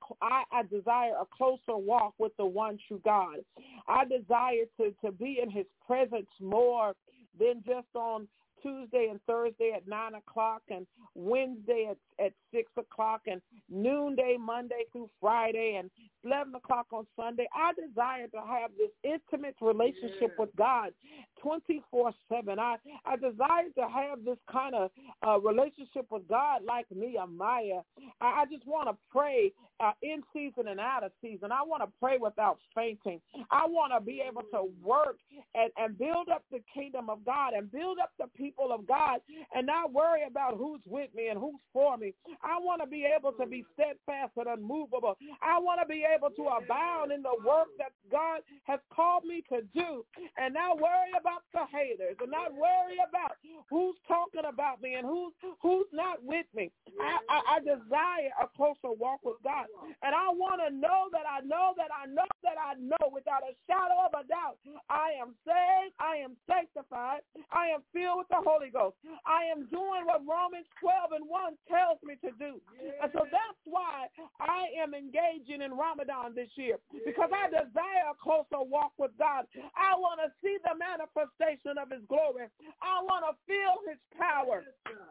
I desire a closer walk with the one true God. I desire to be in his presence more than just on Tuesday and Thursday at 9 o'clock and Wednesday at 6 o'clock and noonday Monday through Friday and 11 o'clock on Sunday. I desire to have this intimate relationship with God 24/7. I desire to have this kind of relationship with God like Nehemiah. I just want to pray in season and out of season. I want to pray without fainting. I want to be able to work and build up the kingdom of God and build up the people of God and not worry about who's with me and who's for me. I want to be able to be steadfast and unmovable. I want to be able to abound in the work that God has called me to do and not worry about the haters and not worry about who's talking about me and who's not with me. I desire a closer walk with God. And I want to know that I know that I know that I know without a shadow of a doubt I am saved, I am sanctified, I am filled with the Holy Ghost. I am doing what Romans 12:1 tells me to do. And so that's why I am engaging in Ramadan this year, because I desire a closer walk with God. I want to see the manifestation of his glory. I want to feel his power.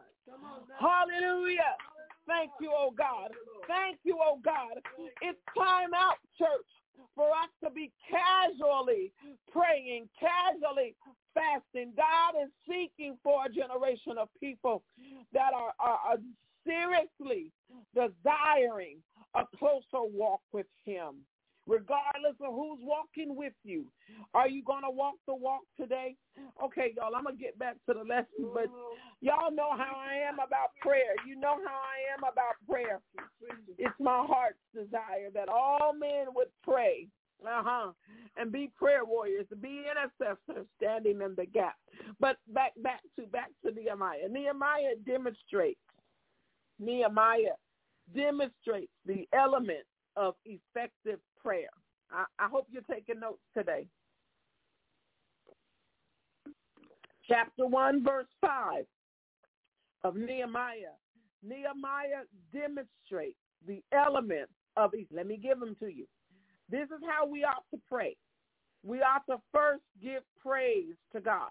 Hallelujah. Thank you, oh God. Thank you, oh God. It's time out, church, for us to be casually praying, casually fasting. God is seeking for a generation of people that are seriously desiring a closer walk with him. Regardless of who's walking with you. Are you going to walk the walk today? Okay, y'all, I'm going to get back to the lesson, but y'all know how I am about prayer. You know how I am about prayer. It's my heart's desire that all men would pray, and be prayer warriors, be intercessors, standing in the gap. But back to Nehemiah. Nehemiah demonstrates the element of effective prayer. I hope you're taking notes today. Chapter 1, verse 5 of Nehemiah. Nehemiah demonstrates the element of, let me give them to you. This is how we ought to pray. We ought to first give praise to God.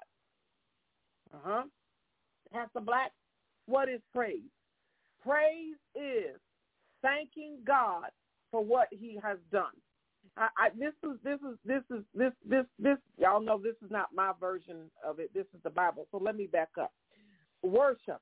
Pastor Black, what is praise? Praise is thanking God for what he has done. This y'all know this is not my version of it. This is the Bible. So let me back up. Worship.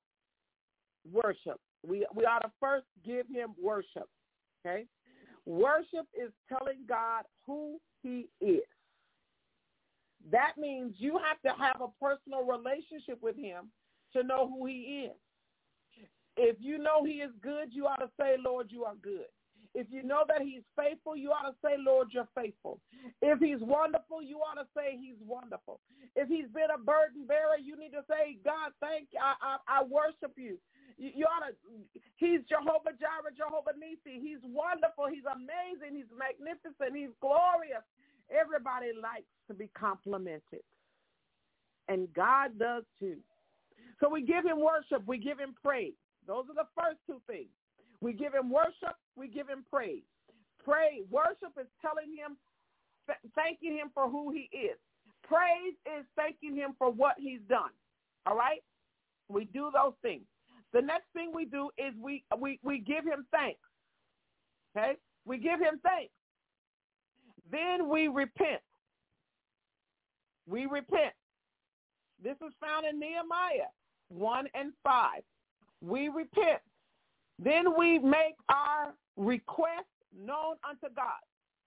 We ought to first give him worship. Okay? Worship is telling God who he is. That means you have to have a personal relationship with him to know who he is. If you know he is good, you ought to say, Lord, you are good. If you know that he's faithful, you ought to say, Lord, you're faithful. If he's wonderful, you ought to say he's wonderful. If he's been a burden bearer, you need to say, God, thank you. I worship you. You ought to, he's Jehovah Jireh, Jehovah Nissi. He's wonderful. He's amazing. He's magnificent. He's glorious. Everybody likes to be complimented. And God does too. So we give him worship. We give him praise. Those are the first two things. We give him worship. We give him praise. Worship is telling him, thanking him for who he is. Praise is thanking him for what he's done. All right? We do those things. The next thing we do is we give him thanks. Okay? We give him thanks. Then we repent. We repent. This is found in Nehemiah 1 and 5. We repent. Then we make our request known unto God.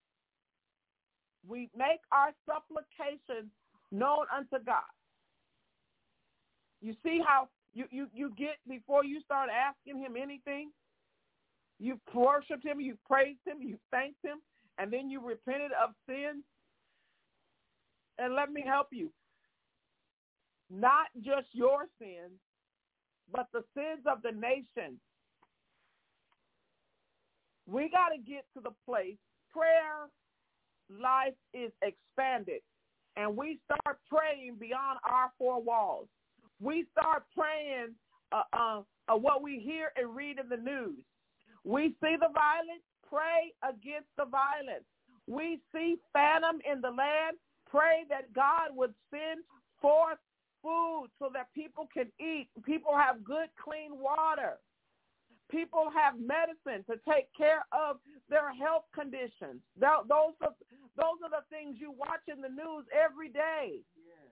We make our supplication known unto God. You see how you get, before you start asking him anything, you've worshiped him, you've praised him, you've thanked him, and then you repented of sin. And let me help you. Not just your sins, but the sins of the nation. We got to get to the place prayer life is expanded, and we start praying beyond our four walls. We start praying what we hear and read in the news. We see the violence, pray against the violence. We see famine in the land, pray that God would send forth food so that people can eat. People have good, clean water. People have medicine to take care of their health conditions. Those are the things you watch in the news every day. Yeah.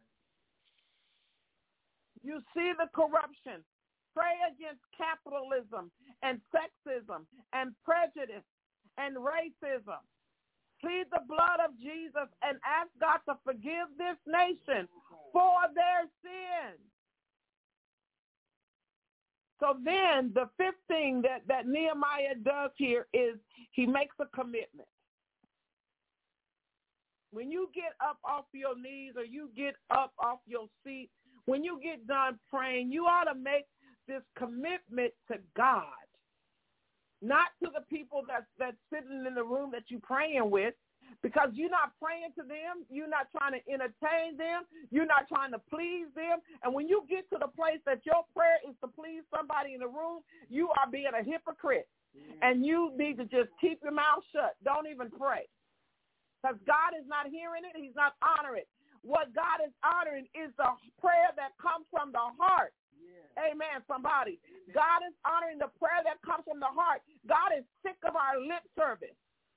You see the corruption. Pray against capitalism and sexism and prejudice and racism. Plead the blood of Jesus and ask God to forgive this nation for their sins. So then the fifth thing that Nehemiah does here is he makes a commitment. When you get up off your knees or you get up off your seat, when you get done praying, you ought to make this commitment to God, not to the people that's sitting in the room that you're praying with, because you're not praying to them. You're not trying to entertain them. You're not trying to please them. And when you get to the place that your prayer is to please somebody in the room, you are being a hypocrite. And you need to just keep your mouth shut. Don't even pray. Because God is not hearing it. He's not honoring it. What God is honoring is the prayer that comes from the heart. Yeah. Amen, somebody. Amen. God is honoring the prayer that comes from the heart. God is sick of our lip service.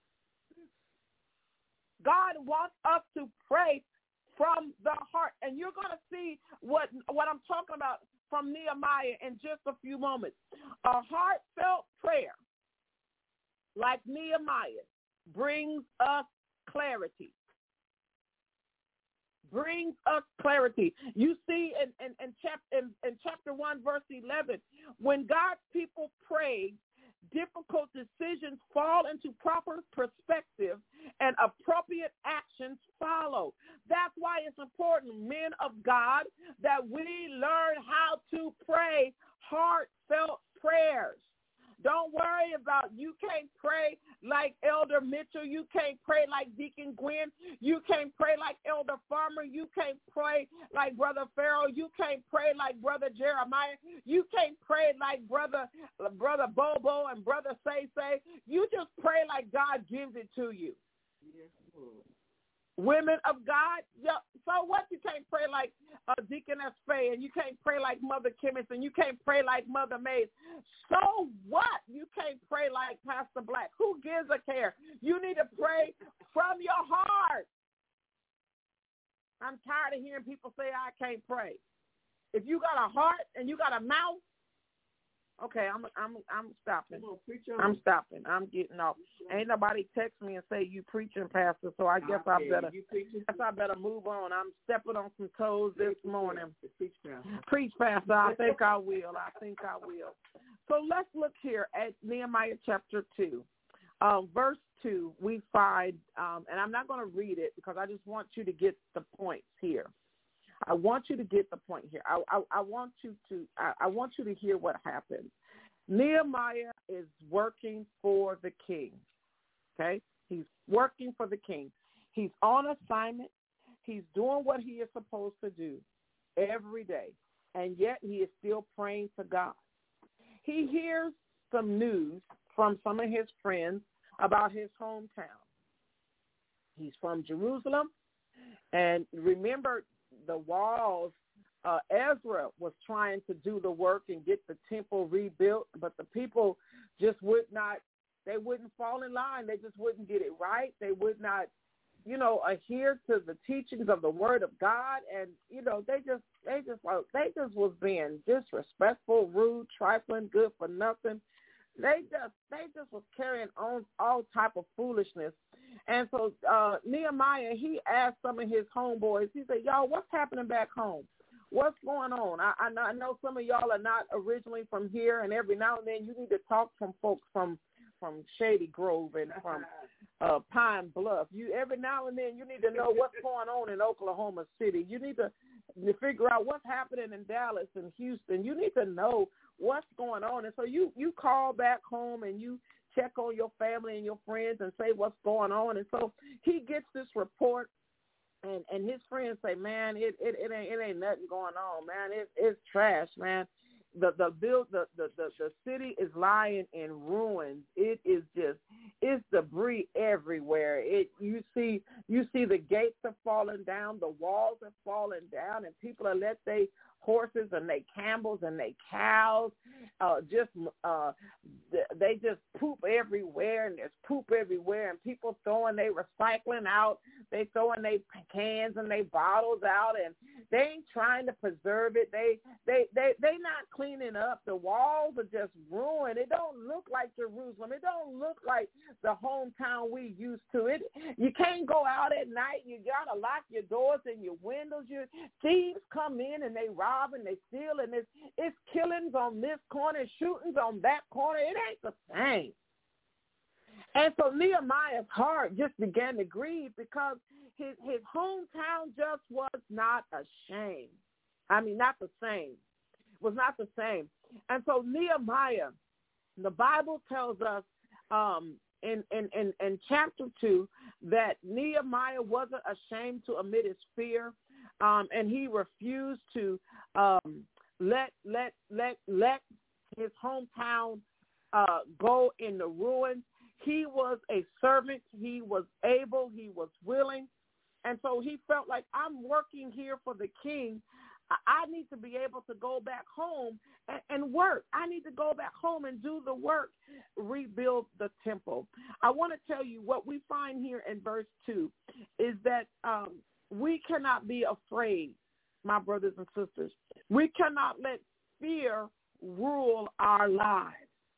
God wants us to pray from the heart. And you're going to see what I'm talking about from Nehemiah in just a few moments. A heartfelt prayer like Nehemiah brings us clarity. Brings us clarity. You see in chapter 1, verse 11, when God's people pray, difficult decisions fall into proper perspective and appropriate actions follow. That's why it's important, men of God, that we learn how to pray heartfelt prayers. Don't worry about, you can't pray like Elder Mitchell. You can't pray like Deacon Gwen. You can't pray like Elder Farmer. You can't pray like Brother Farrell. You can't pray like Brother Jeremiah. You can't pray like Brother Bobo and Brother Say. You just pray like God gives it to you. Yes, Lord. Women of God, so what? You can't pray like Deaconess Faye, and you can't pray like Mother Kimmis, and you can't pray like Mother Mays. So what? You can't pray like Pastor Black. Who gives a care? You need to pray from your heart. I'm tired of hearing people say, I can't pray. If you got a heart and you got a mouth, okay, I'm stopping. I'm stopping. I'm getting off. Ain't nobody text me and say you preaching, Pastor. So I guess I better move on. I'm stepping on some toes this morning. Preach, Pastor. I think I will. So let's look here at Nehemiah chapter 2. verse 2, we find, and I'm not going to read it because I just want you to get the points here. I want you to get the point here. I want you to hear what happened. Nehemiah is working for the king. Okay? He's working for the king. He's on assignment. He's doing what he is supposed to do every day, and yet he is still praying to God. He hears some news from some of his friends about his hometown. He's from Jerusalem, and remember the walls, Ezra was trying to do the work and get the temple rebuilt, but the people just wouldn't fall in line. They just wouldn't get it right. They would not, adhere to the teachings of the word of God. And, they just was being disrespectful, rude, trifling, good for nothing. They just was carrying on all type of foolishness. And so Nehemiah, he asked some of his homeboys, he said, y'all, what's happening back home? What's going on? I know some of y'all are not originally from here, and every now and then you need to talk from folks from Shady Grove and from Pine Bluff. Every now and then you need to know what's going on in Oklahoma City. You need to figure out what's happening in Dallas and Houston. You need to know what's going on. And so you call back home and you check on your family and your friends and say what's going on. And so he gets this report, and his friends say, man, it ain't nothing going on, man. It's trash, man. The city is lying in ruins. It's debris everywhere. You see the gates have fallen down, the walls have fallen down, and people are let their horses and their camels and their cows they just poop everywhere, and there's poop everywhere, and people throwing their recycling out. They throwing their cans and their bottles out, and they ain't trying to preserve it. They not cleaning up. The walls are just ruined. It don't look like Jerusalem. It don't look like the hometown we used to. You can't go out at night. You gotta lock your doors and your windows. Thieves come in and they rob and they steal, and it's killings on this corner, shootings on that corner. It ain't the same. And so Nehemiah's heart just began to grieve because his hometown just was not ashamed. I mean, not the same. It was not the same. And so Nehemiah, the Bible tells us in chapter 2 that Nehemiah wasn't ashamed to admit his fear, and he refused to let his hometown go in the ruins. He was a servant. He was able. He was willing. And so he felt like, I'm working here for the king. I need to be able to go back home and work. I need to go back home and do the work, rebuild the temple. I want to tell you what we find here in verse 2 is that we cannot be afraid, my brothers and sisters. We cannot let fear rule our lives.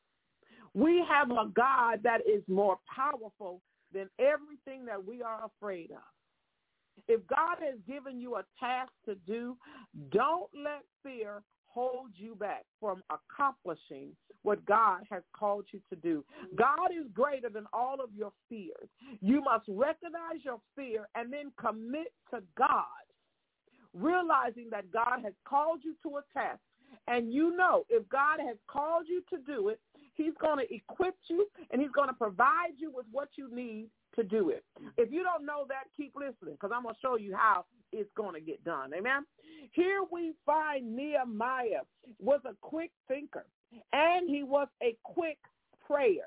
We have a God that is more powerful than everything that we are afraid of. If God has given you a task to do, don't let fear hold you back from accomplishing what God has called you to do. God is greater than all of your fears. You must recognize your fear and then commit to God, realizing that God has called you to a task. And you know, if God has called you to do it, he's going to equip you and he's going to provide you with what you need to do it. If you don't know that, keep listening, because I'm going to show you how it's going to get done. Amen? Here we find Nehemiah was a quick thinker, and he was a quick prayer.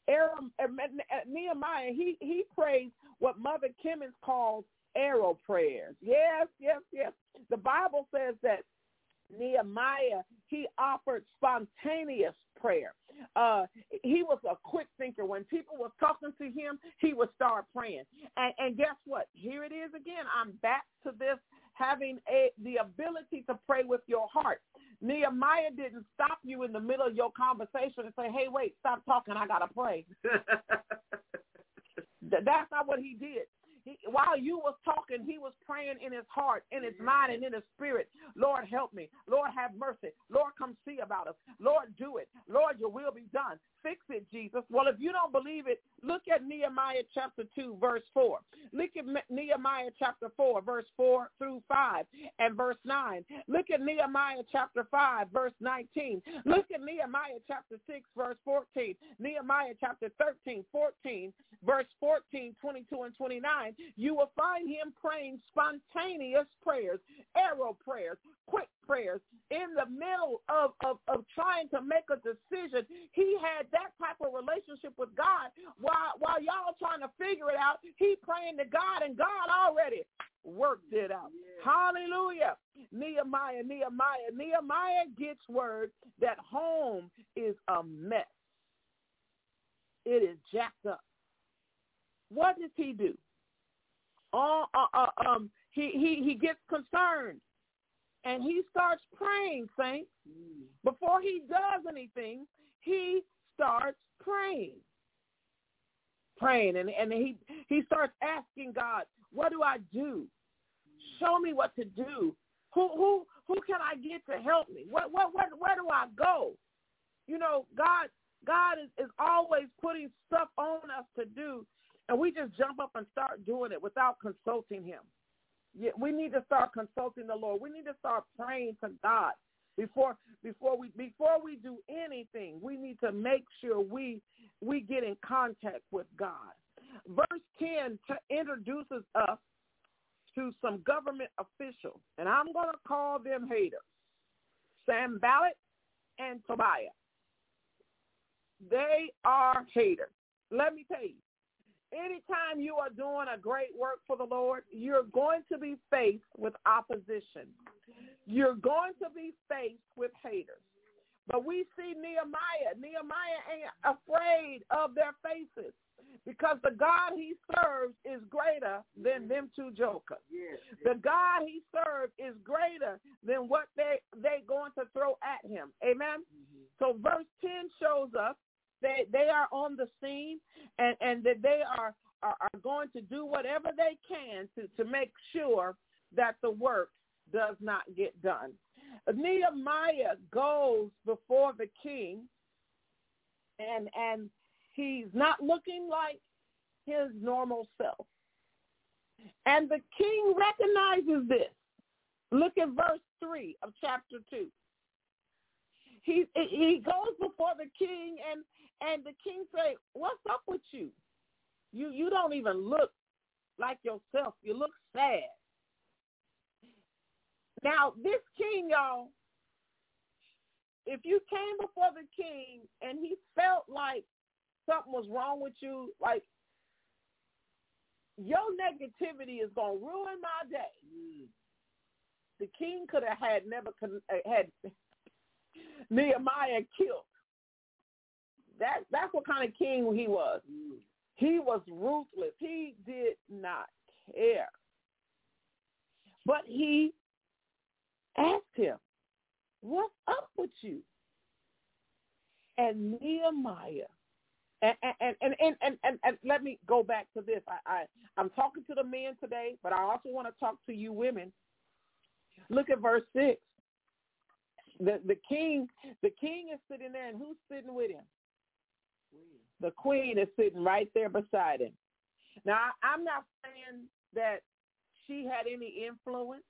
Nehemiah, he prays what Mother Kimmons calls arrow prayers. Yes. The Bible says that Nehemiah, he offered spontaneous prayer. He was a quick thinker. When people were talking to him, he would start praying. And guess what? Here it is again. I'm back to this, having the ability to pray with your heart. Nehemiah didn't stop you in the middle of your conversation and say, hey, wait, stop talking. I got to pray. That's not what he did. While you was talking, he was praying in his heart, in his mind, and in his spirit. Lord, help me. Lord, have mercy. Lord, come see about us. Lord, do it. Lord, your will be done. Fix it, Jesus. Well, if you don't believe it, look at Nehemiah chapter 2, verse 4. Look at Nehemiah chapter 4, verse 4 through 5 and verse 9. Look at Nehemiah chapter 5, verse 19. Look at Nehemiah chapter 6, verse 14. Nehemiah chapter 13, 14, verse 14, 22, and 29. You will find him praying spontaneous prayers, arrow prayers, quick prayers. In the middle of trying to make a decision, he had that type of relationship with God. While y'all trying to figure it out, he praying to God, and God already worked it out. Yeah. Hallelujah. Nehemiah gets word that home is a mess. It is jacked up. What does he do? He gets concerned, and he starts praying, saints. Before he does anything, he starts praying, and he starts asking God, what do I do? Show me what to do. Who can I get to help me? Where do I go? You know, God is always putting stuff on us to do, and we just jump up and start doing it without consulting him. Yeah, we need to start consulting the Lord. We need to start praying to God before we do anything. We need to make sure we get in contact with God. Verse 10 introduces us to some government officials, and I'm going to call them haters, Sanballat and Tobiah. They are haters. Let me tell you, anytime you are doing a great work for the Lord, you're going to be faced with opposition. You're going to be faced with haters. But we see Nehemiah. Nehemiah ain't afraid of their faces because the God he serves is greater than them two jokers. The God he serves is greater than what they going to throw at him. Amen? So verse 10 shows us they are on the scene, and that they are going to do whatever they can to make sure that the work does not get done. Nehemiah goes before the king, and he's not looking like his normal self. And the king recognizes this. Look at verse 3 of chapter 2. He goes before the king, and the king say, what's up with you? You don't even look like yourself. You look sad. Now, this king, y'all, if you came before the king and he felt like something was wrong with you, like your negativity is going to ruin my day. The king could have had Nehemiah killed. That's what kind of king he was. He was ruthless. He did not care. But he asked him, what's up with you? And Nehemiah, and let me go back to this. I'm talking to the men today, but I also want to talk to you women. Look at verse 6. The king is sitting there, and who's sitting with him? The queen is sitting right there beside him. Now, I'm not saying that she had any influence,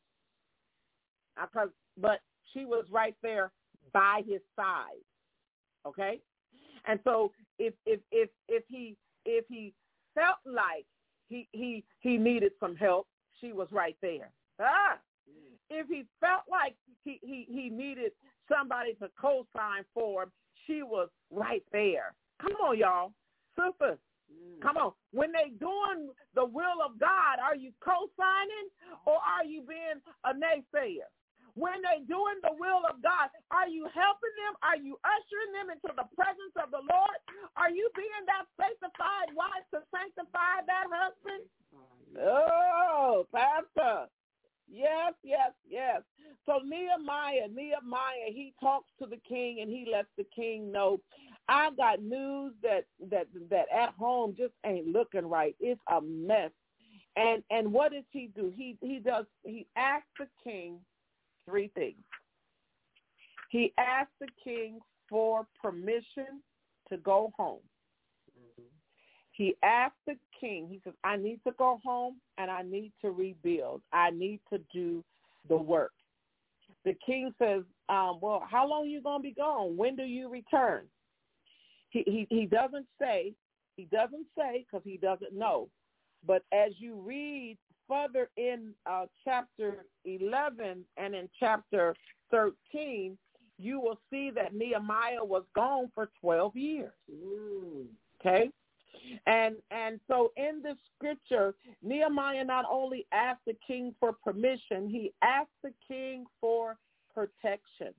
but she was right there by his side. Okay, and so if he felt like he needed some help, she was right there. If he felt like he needed somebody to co-sign for him, she was right there. Come on, y'all. Sisters, come on. When they doing the will of God, are you co-signing or are you being a naysayer? When they doing the will of God, are you helping them? Are you ushering them into the presence of the Lord? Are you being that sanctified wife to sanctify that husband? Oh, Pastor. Yes. So Nehemiah, he talks to the king, and he lets the king know, I got news that at home just ain't looking right. It's a mess. And what does he do? He asks the king three things. He asked the king for permission to go home. He asked the king, he says, I need to go home and I need to rebuild. I need to do the work. The king says, well, how long are you going to be gone? When do you return? He doesn't say. He doesn't say because he doesn't know. But as you read further in chapter 11 and in chapter 13, you will see that Nehemiah was gone for 12 years. Okay? And so in the scripture, Nehemiah not only asked the king for permission, he asked the king for protection.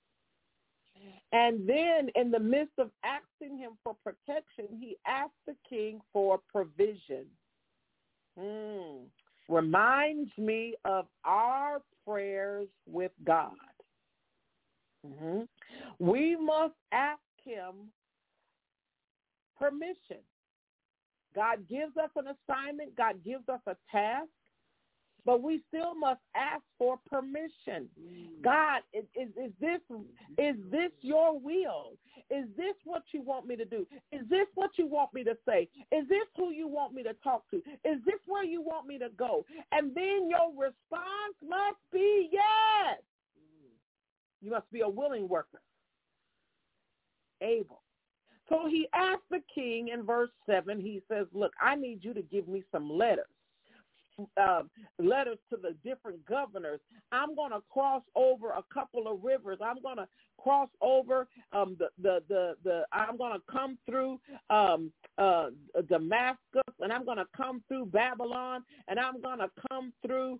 And then in the midst of asking him for protection, he asked the king for provision. Reminds me of our prayers with God. We must ask him permission. God gives us an assignment. God gives us a task. But we still must ask for permission. God, is this your will? Is this what you want me to do? Is this what you want me to say? Is this who you want me to talk to? Is this where you want me to go? And then your response must be yes. You must be a willing worker, able. So he asked the king in verse 7, he says, look, I need you to give me some letters to the different governors. I'm going to cross over a couple of rivers. I'm going to cross over I'm going to come through Damascus, and I'm going to come through Babylon, and I'm going to come through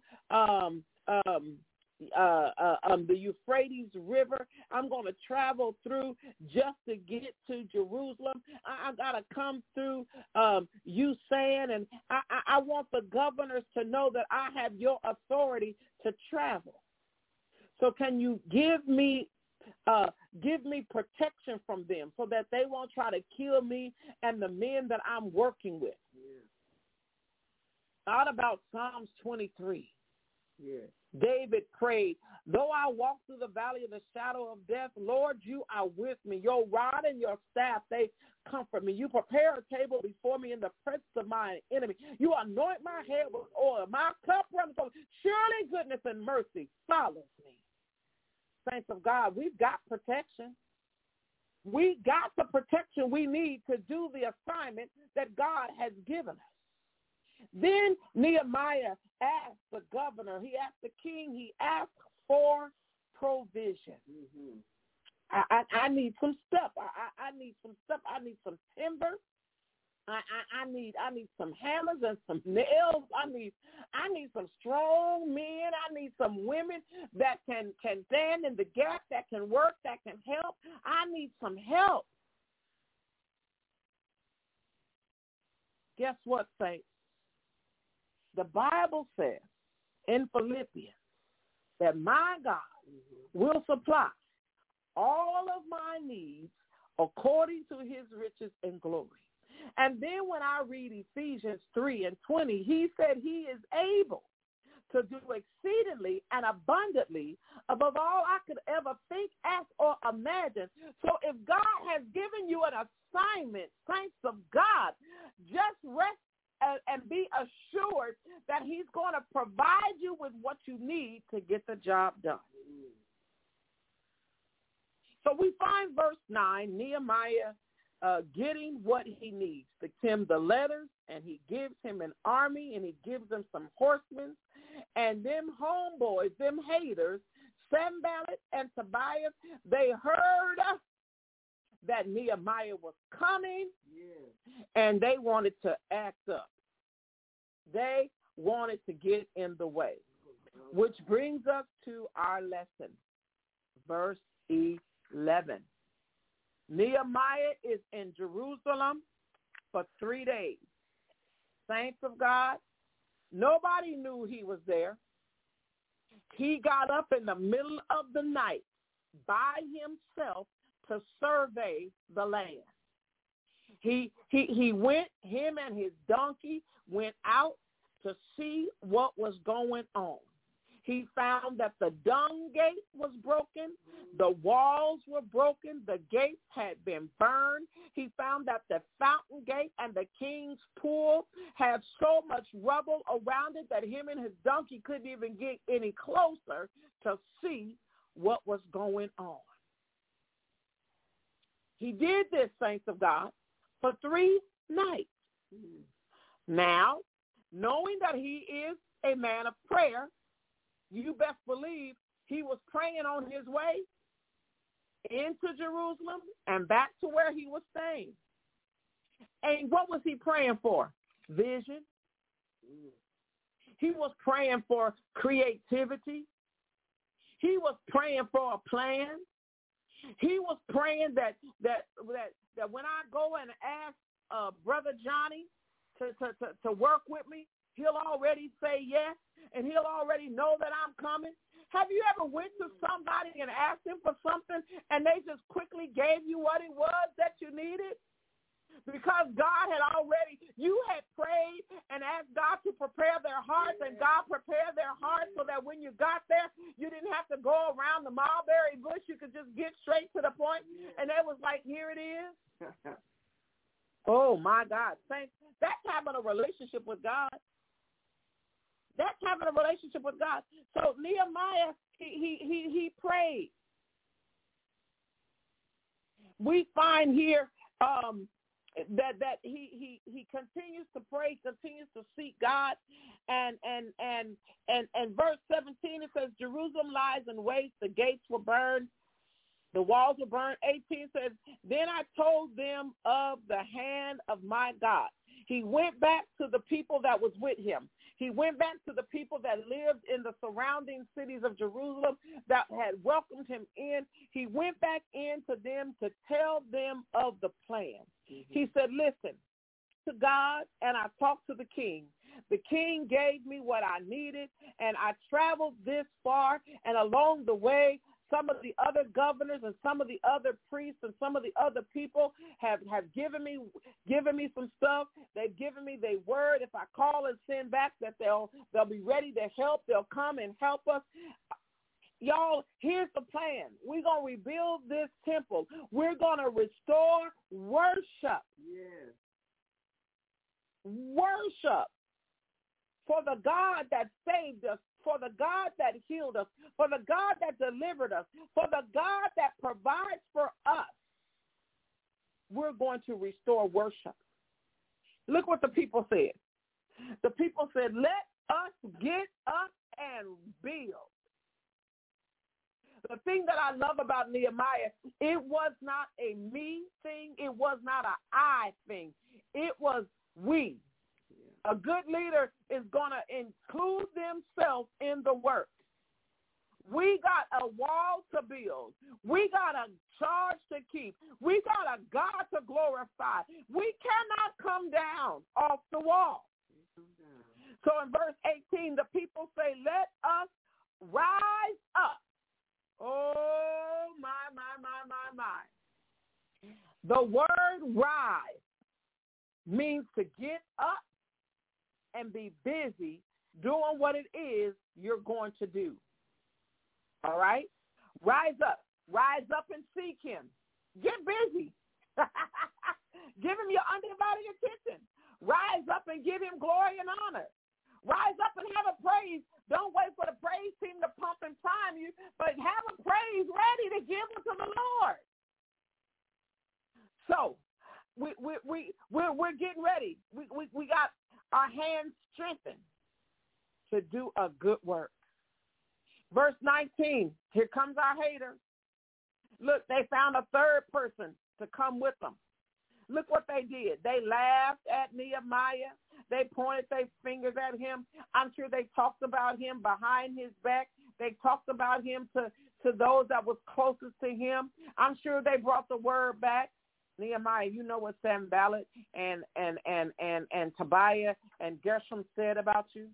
the Euphrates River. I'm going to travel through just to get to Jerusalem. I got to come through Usain, and I want the governors to know that I have your authority to travel. So can you give me protection from them so that they won't try to kill me and the men that I'm working with? Thought about Psalms 23. David prayed, though I walk through the valley of the shadow of death, Lord, you are with me. Your rod and your staff, they comfort me. You prepare a table before me in the presence of my enemy. You anoint my head with oil. My cup runs over. Surely goodness and mercy follows me. Saints of God, we've got protection. We got the protection we need to do the assignment that God has given us. Then Nehemiah asked the governor, he asked the king, he asked for provision. I need some stuff. I need some stuff. I need some timber. I need some hammers and some nails. I need some strong men. I need some women that can stand in the gap, that can work, that can help. I need some help. Guess what, saints? The Bible says in Philippians that my God will supply all of my needs according to his riches and glory. And then when I read Ephesians 3:20, he said he is able to do exceedingly and abundantly above all I could ever think, ask, or imagine. So if God has given you an assignment, saints of God, just rest and be assured that he's going to provide you with what you need to get the job done. So we find verse 9, Nehemiah getting what he needs. To him the letters, and he gives him an army, and he gives them some horsemen. And them homeboys, them haters, Sanballat and Tobias, they heard that Nehemiah was coming, and they wanted to act up. They wanted to get in the way, which brings us to our lesson, verse 11. Nehemiah is in Jerusalem for 3 days. Saints of God, nobody knew he was there. He got up in the middle of the night by himself to survey the land. He went, him and his donkey went out to see what was going on. He found that the dung gate was broken, the walls were broken, the gates had been burned. He found that the fountain gate and the king's pool had so much rubble around it that him and his donkey couldn't even get any closer to see what was going on. He did this, saints of God, for 3 nights. Now, knowing that he is a man of prayer, you best believe he was praying on his way into Jerusalem and back to where he was staying. And what was he praying for? Vision. He was praying for creativity. He was praying for a plan. He was praying that when I go and ask Brother Johnny to work with me, he'll already say yes, and he'll already know that I'm coming. Have you ever went to somebody and asked them for something, and they just quickly gave you what it was that you needed? Because God had already, you had prayed and asked God to prepare their hearts, and God prepared their hearts so that when you got there, you didn't have to go around the mulberry bush. You could just get straight to the point, and it was like, here it is. Oh, my God. That's having a relationship with God. That's having a relationship with God. So Nehemiah, he prayed. We find here that he continues to pray, continues to seek God, and verse 17 it says, Jerusalem lies in waste, the gates were burned, the walls were burned. 18 says, then I told them of the hand of my God. He went back to the people that was with him. He went back to the people that lived in the surrounding cities of Jerusalem that had welcomed him in. He went back into them to tell them of the plan. He said, listen to God, and I talked to the king. The king gave me what I needed, and I traveled this far, and along the way, some of the other governors and some of the other priests and some of the other people have given me some stuff. They've given me their word. If I call and send back that they'll be ready to help. They'll come and help us. Y'all, here's the plan. We're going to rebuild this temple. We're going to restore worship. Yes. Worship for the God that saved us, for the God that healed us, for the God that delivered us, for the God that provides for us. We're going to restore worship. Look what the people said. The people said, let us get up and build. The thing that I love about Nehemiah, it was not a me thing. It was not an I thing. It was we. A good leader is going to include themselves in the work. We got a wall to build. We got a charge to keep. We got a God to glorify. We cannot come down off the wall. So in verse 18, the people say, let us rise up. Oh, my. The word rise means to get up and be busy doing what it is you're going to do. All right? Rise up. Rise up and seek him. Get busy. Give him your undivided attention. Rise up and give him glory and honor. Rise up and have a praise. Don't wait for the praise team to pump and prime you, but have a praise ready to give unto the Lord. So we're getting ready. We got our hands strengthened to do a good work. Verse 19, here comes our haters. Look, they found a third person to come with them. Look what they did. They laughed at Nehemiah. They pointed their fingers at him. I'm sure they talked about him behind his back. They talked about him to those that was closest to him. I'm sure they brought the word back. Nehemiah, you know what Sanballat and Tobiah and Gershom said about you?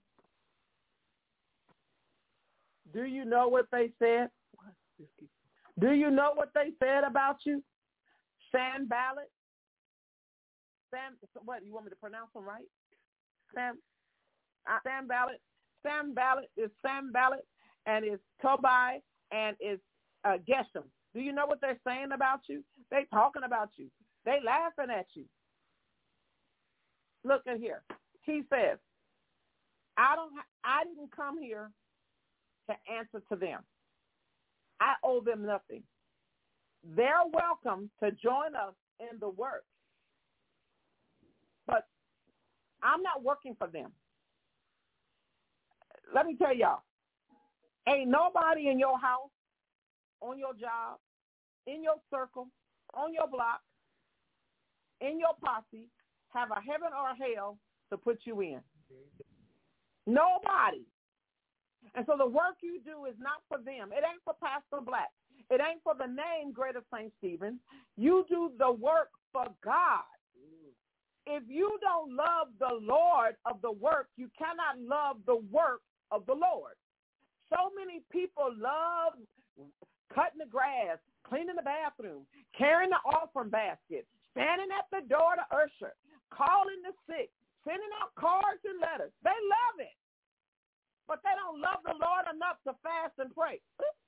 Do you know what they said? Do you know what they said about you? Sanballat? What, you want me to pronounce them right? Sanballat. Sanballat is Sanballat, and it's Tobiah, and it's Geshem. Do you know what they're saying about you? They talking about you. They laughing at you. Look at here. He says, I didn't come here to answer to them. I owe them nothing. They're welcome to join us in the work. But I'm not working for them. Let me tell y'all, ain't nobody in your house, on your job, in your circle, on your block, in your posse, have a heaven or a hell to put you in. Nobody. And so the work you do is not for them. It ain't for Pastor Black. It ain't for the name Greater St. Stephen. You do the work for God. If you don't love the Lord of the work, you cannot love the work of the Lord. So many people love cutting the grass, cleaning the bathroom, carrying the offering basket, standing at the door to usher, calling the sick, sending out cards and letters. They love it. But they don't love the Lord enough to fast and pray.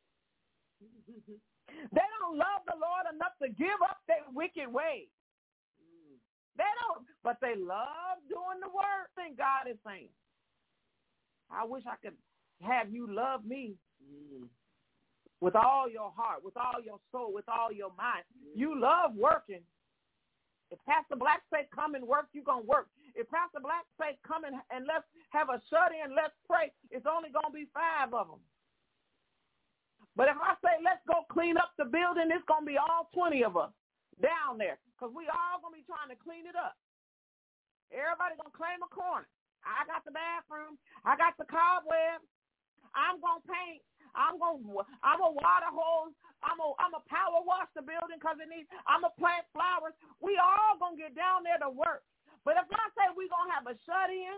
They don't love the Lord enough to give up their wicked ways. They don't, but they love doing the word thing God is saying. I wish I could have you love me with all your heart, with all your soul, with all your mind. You love working. If Pastor Black say come and work, you're going to work. If Pastor Black say come and let's have a shut-in, let's pray, it's only going to be 5 of them. But if I say let's go clean up the building, it's going to be all 20 of us down there because we all going to be trying to clean it up. Everybody going to claim a corner. I got the bathroom. I got the cobwebs. I'm going to paint. I'm a water hose. I'm a power wash the building because it needs. I'm a plant flowers. We all going to get down there to work. But if I say we're going to have a shut-in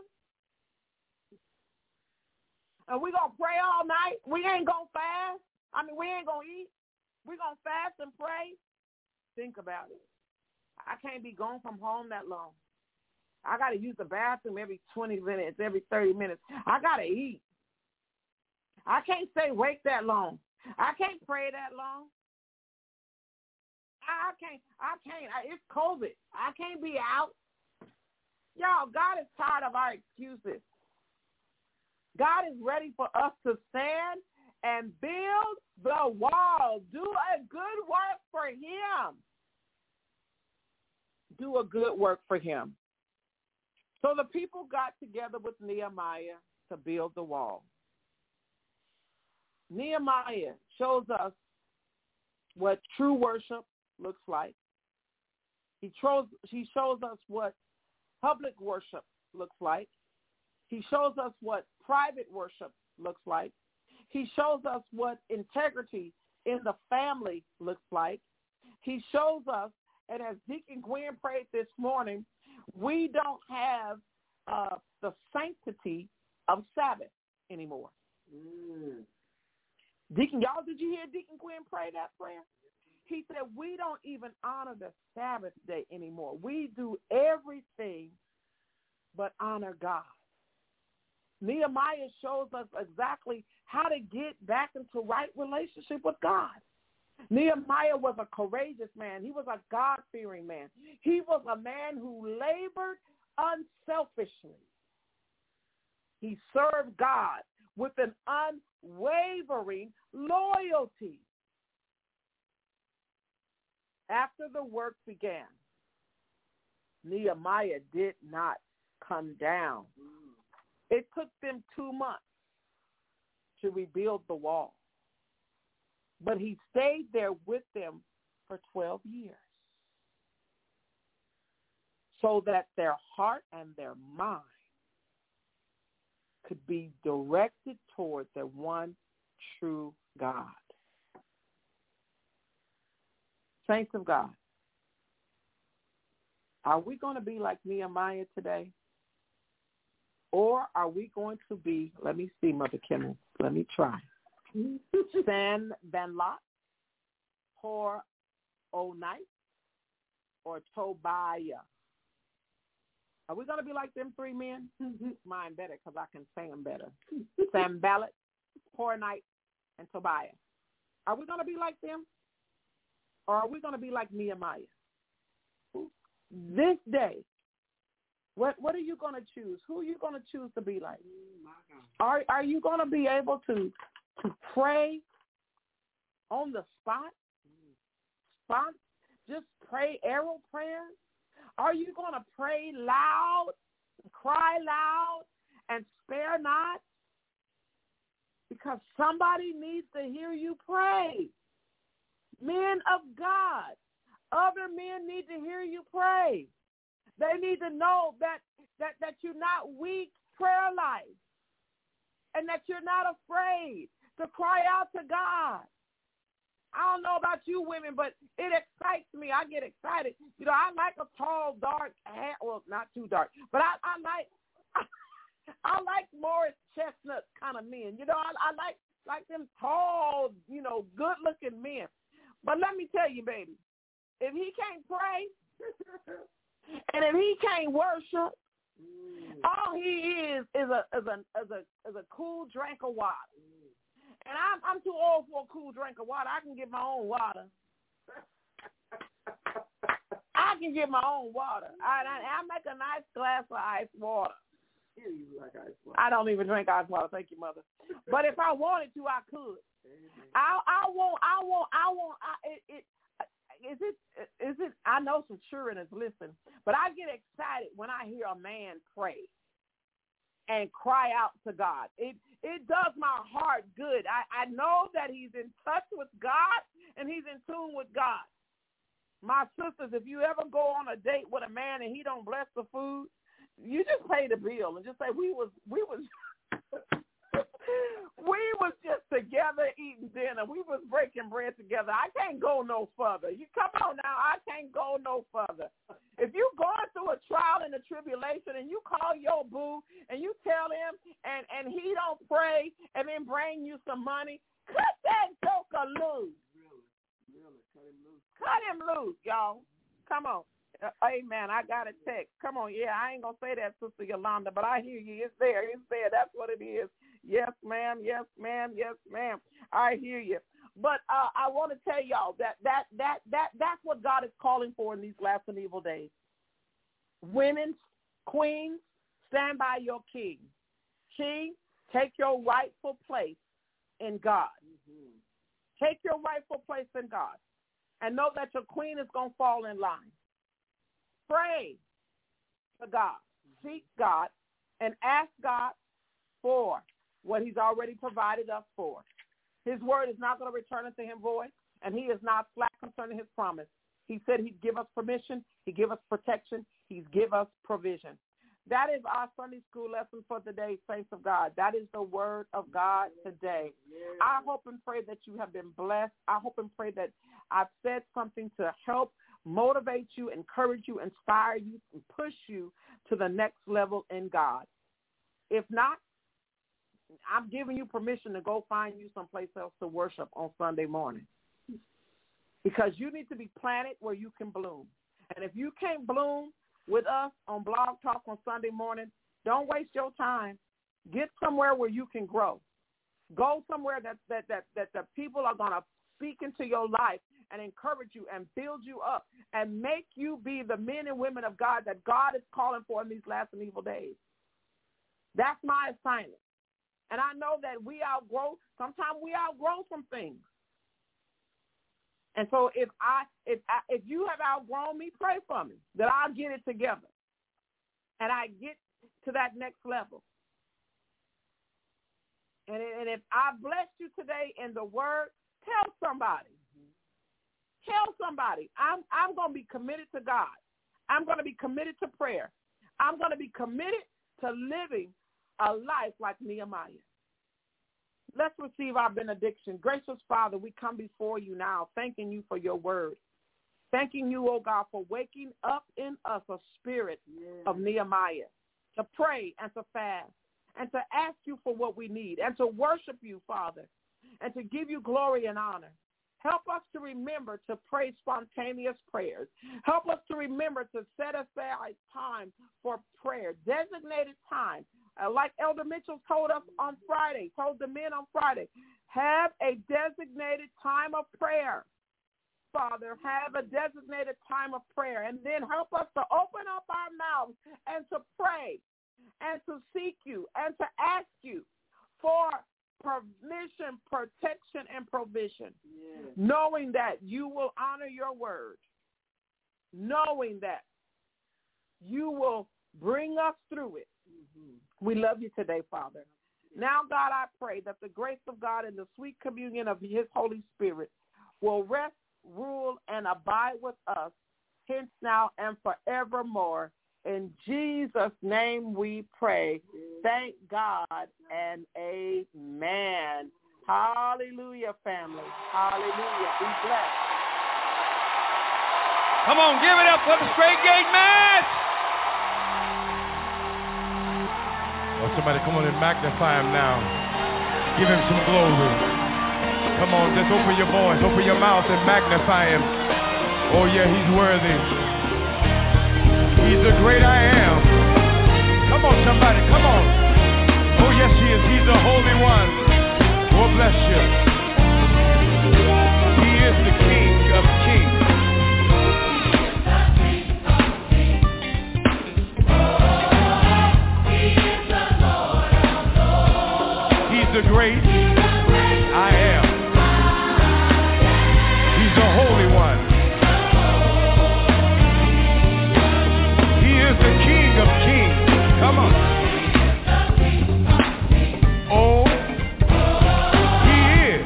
and we're going to pray all night, we ain't going to fast. We ain't going to eat. We're going to fast and pray. Think about it. I can't be gone from home that long. I got to use the bathroom every 20 minutes, every 30 minutes. I got to eat. I can't stay awake that long. I can't pray that long. I can't. It's COVID. I can't be out. Y'all, God is tired of our excuses. God is ready for us to stand and build the wall. Do a good work for him. Do a good work for him. So the people got together with Nehemiah to build the wall. Nehemiah shows us what true worship looks like. He shows us what public worship looks like. He shows us what private worship looks like. He shows us what integrity in the family looks like. He shows us, and as Deacon Gwen prayed this morning, we don't have the sanctity of Sabbath anymore. Deacon, y'all, did you hear Deacon Gwen pray that prayer? He said, we don't even honor the Sabbath day anymore. We do everything but honor God. Nehemiah shows us exactly how to get back into right relationship with God. Nehemiah was a courageous man. He was a God-fearing man. He was a man who labored unselfishly. He served God with an unwavering loyalty. After the work began, Nehemiah did not come down. It took them 2 months to rebuild the wall. But he stayed there with them for 12 years so that their heart and their mind could be directed toward the one true God. Saints of God, are we going to be like Nehemiah today? Or are we going to be, let me see, Mother Kimmel, let me try. Sanballat, Horonite, or Tobiah? Are we going to be like them three men? Mine better because I can say them better. Sanballat, Horonite, and Tobiah. Are we going to be like them? Or are we going to be like Nehemiah? This day, what are you going to choose? Who are you going to choose to be like? Are you going to be able to pray on the spot? Just pray arrow prayers? Are you going to pray loud, cry loud, and spare not? Because somebody needs to hear you pray. Men of God, other men need to hear you pray. They need to know that you're not weak prayer life and that you're not afraid to cry out to God. I don't know about you women, but it excites me. I get excited. You know, I like a tall, dark hair. Well, not too dark, but I like Morris Chestnut kind of men. You know, I like them tall, you know, good-looking men. But let me tell you, baby, if he can't pray and if he can't worship, all he is a cool drink of water. And I'm too old for a cool drink of water. I can get my own water. I make a nice glass of ice water. I don't even drink ice water. Thank you, Mother. But if I wanted to, I could. I know some children is listening, but I get excited when I hear a man pray and cry out to God. It does my heart good. I know that he's in touch with God and he's in tune with God. My sisters, if you ever go on a date with a man and he don't bless the food, you just pay the bill and just say we was just together eating dinner. We was breaking bread together. I can't go no further. You come on now. I can't go no further. If you going through a trial and a tribulation and you call your boo and you tell him and he don't pray and then bring you some money, cut that joker loose. Really, cut him loose, y'all. Come on. Amen. I got a text. Come on. Yeah, I ain't going to say that, Sister Yolanda, but I hear you. It's there. That's what it is. Yes, ma'am. Yes, ma'am. Yes, ma'am. I hear you. But I want to tell y'all that's what God is calling for in these last and evil days. Women, queens, stand by your king. King, take your rightful place in God. Mm-hmm. Take your rightful place in God. And know that your queen is going to fall in line. Pray to God. Seek God and ask God for what he's already provided us for. His word is not going to return unto him void, and he is not slack concerning his promise. He said he'd give us permission, he'd give us protection, he'd give us provision. That is our Sunday school lesson for today, saints of God. That is the word of God today. I hope and pray that you have been blessed. I hope and pray that I've said something to help motivate you, encourage you, inspire you, and push you to the next level in God. If not, I'm giving you permission to go find you someplace else to worship on Sunday morning. Because you need to be planted where you can bloom. And if you can't bloom with us on Blog Talk on Sunday morning, don't waste your time. Get somewhere where you can grow. Go somewhere that the people are going to speak into your life and encourage you and build you up and make you be the men and women of God that God is calling for in these last and evil days. That's my assignment. And I know that sometimes we outgrow some things. And so if you have outgrown me, pray for me that I'll get it together and I get to that next level. And if I blessed you today in the word, tell somebody. Tell somebody. I'm going to be committed to God. I'm going to be committed to prayer. I'm going to be committed to living a life like Nehemiah. Let's receive our benediction. Gracious Father, we come before you now, thanking you for your word. Thanking you, oh God, for waking up in us a spirit of Nehemiah to pray and to fast and to ask you for what we need and to worship you, Father, and to give you glory and honor. Help us to remember to pray spontaneous prayers. Help us to remember to set aside time for prayer, designated time. Like Elder Mitchell told us on Friday, told the men on Friday, have a designated time of prayer. Father, have a designated time of prayer, and then help us to open up our mouths and to pray and to seek you and to ask you for permission, protection, and provision, knowing that you will honor your word, knowing that you will bring us through it. We love you today, Father. Now, God, I pray that the grace of God and the sweet communion of his Holy Spirit will rest, rule, and abide with us, hence now and forevermore. In Jesus' name we pray. Thank God and amen. Hallelujah, family. Hallelujah. Be blessed. Come on, give it up for the Straight Gate Mass. Oh, somebody come on and magnify him now. Give him some glory. Come on, just open your voice, open your mouth and magnify him. Oh, yeah, he's worthy. He's the great I am. Come on, somebody, come on. Oh, yes, he is. He's the Holy One. Oh, bless you. He is the King of Kings. He's the great I am. He's the Holy One. He is the King of Kings. Come on. Oh, he is.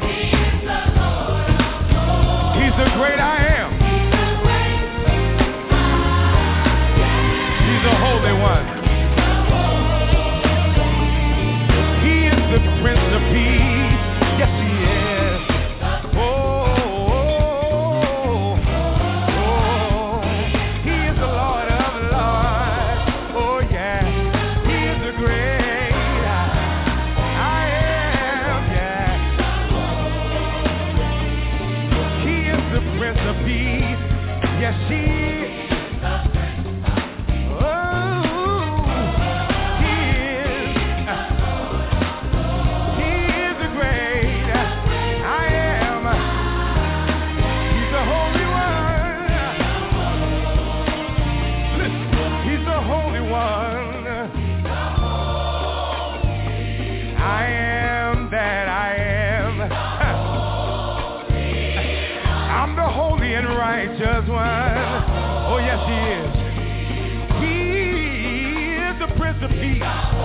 He's the great I am. He's the Holy One. He is the Prince of Peace. Yes, he is. He is the Lord of Lords. Oh, yeah. He is the great I am, yeah. He is the Prince of Peace. Yes, he is. Righteous one. Oh, yes, he is. He is the Prince of Peace.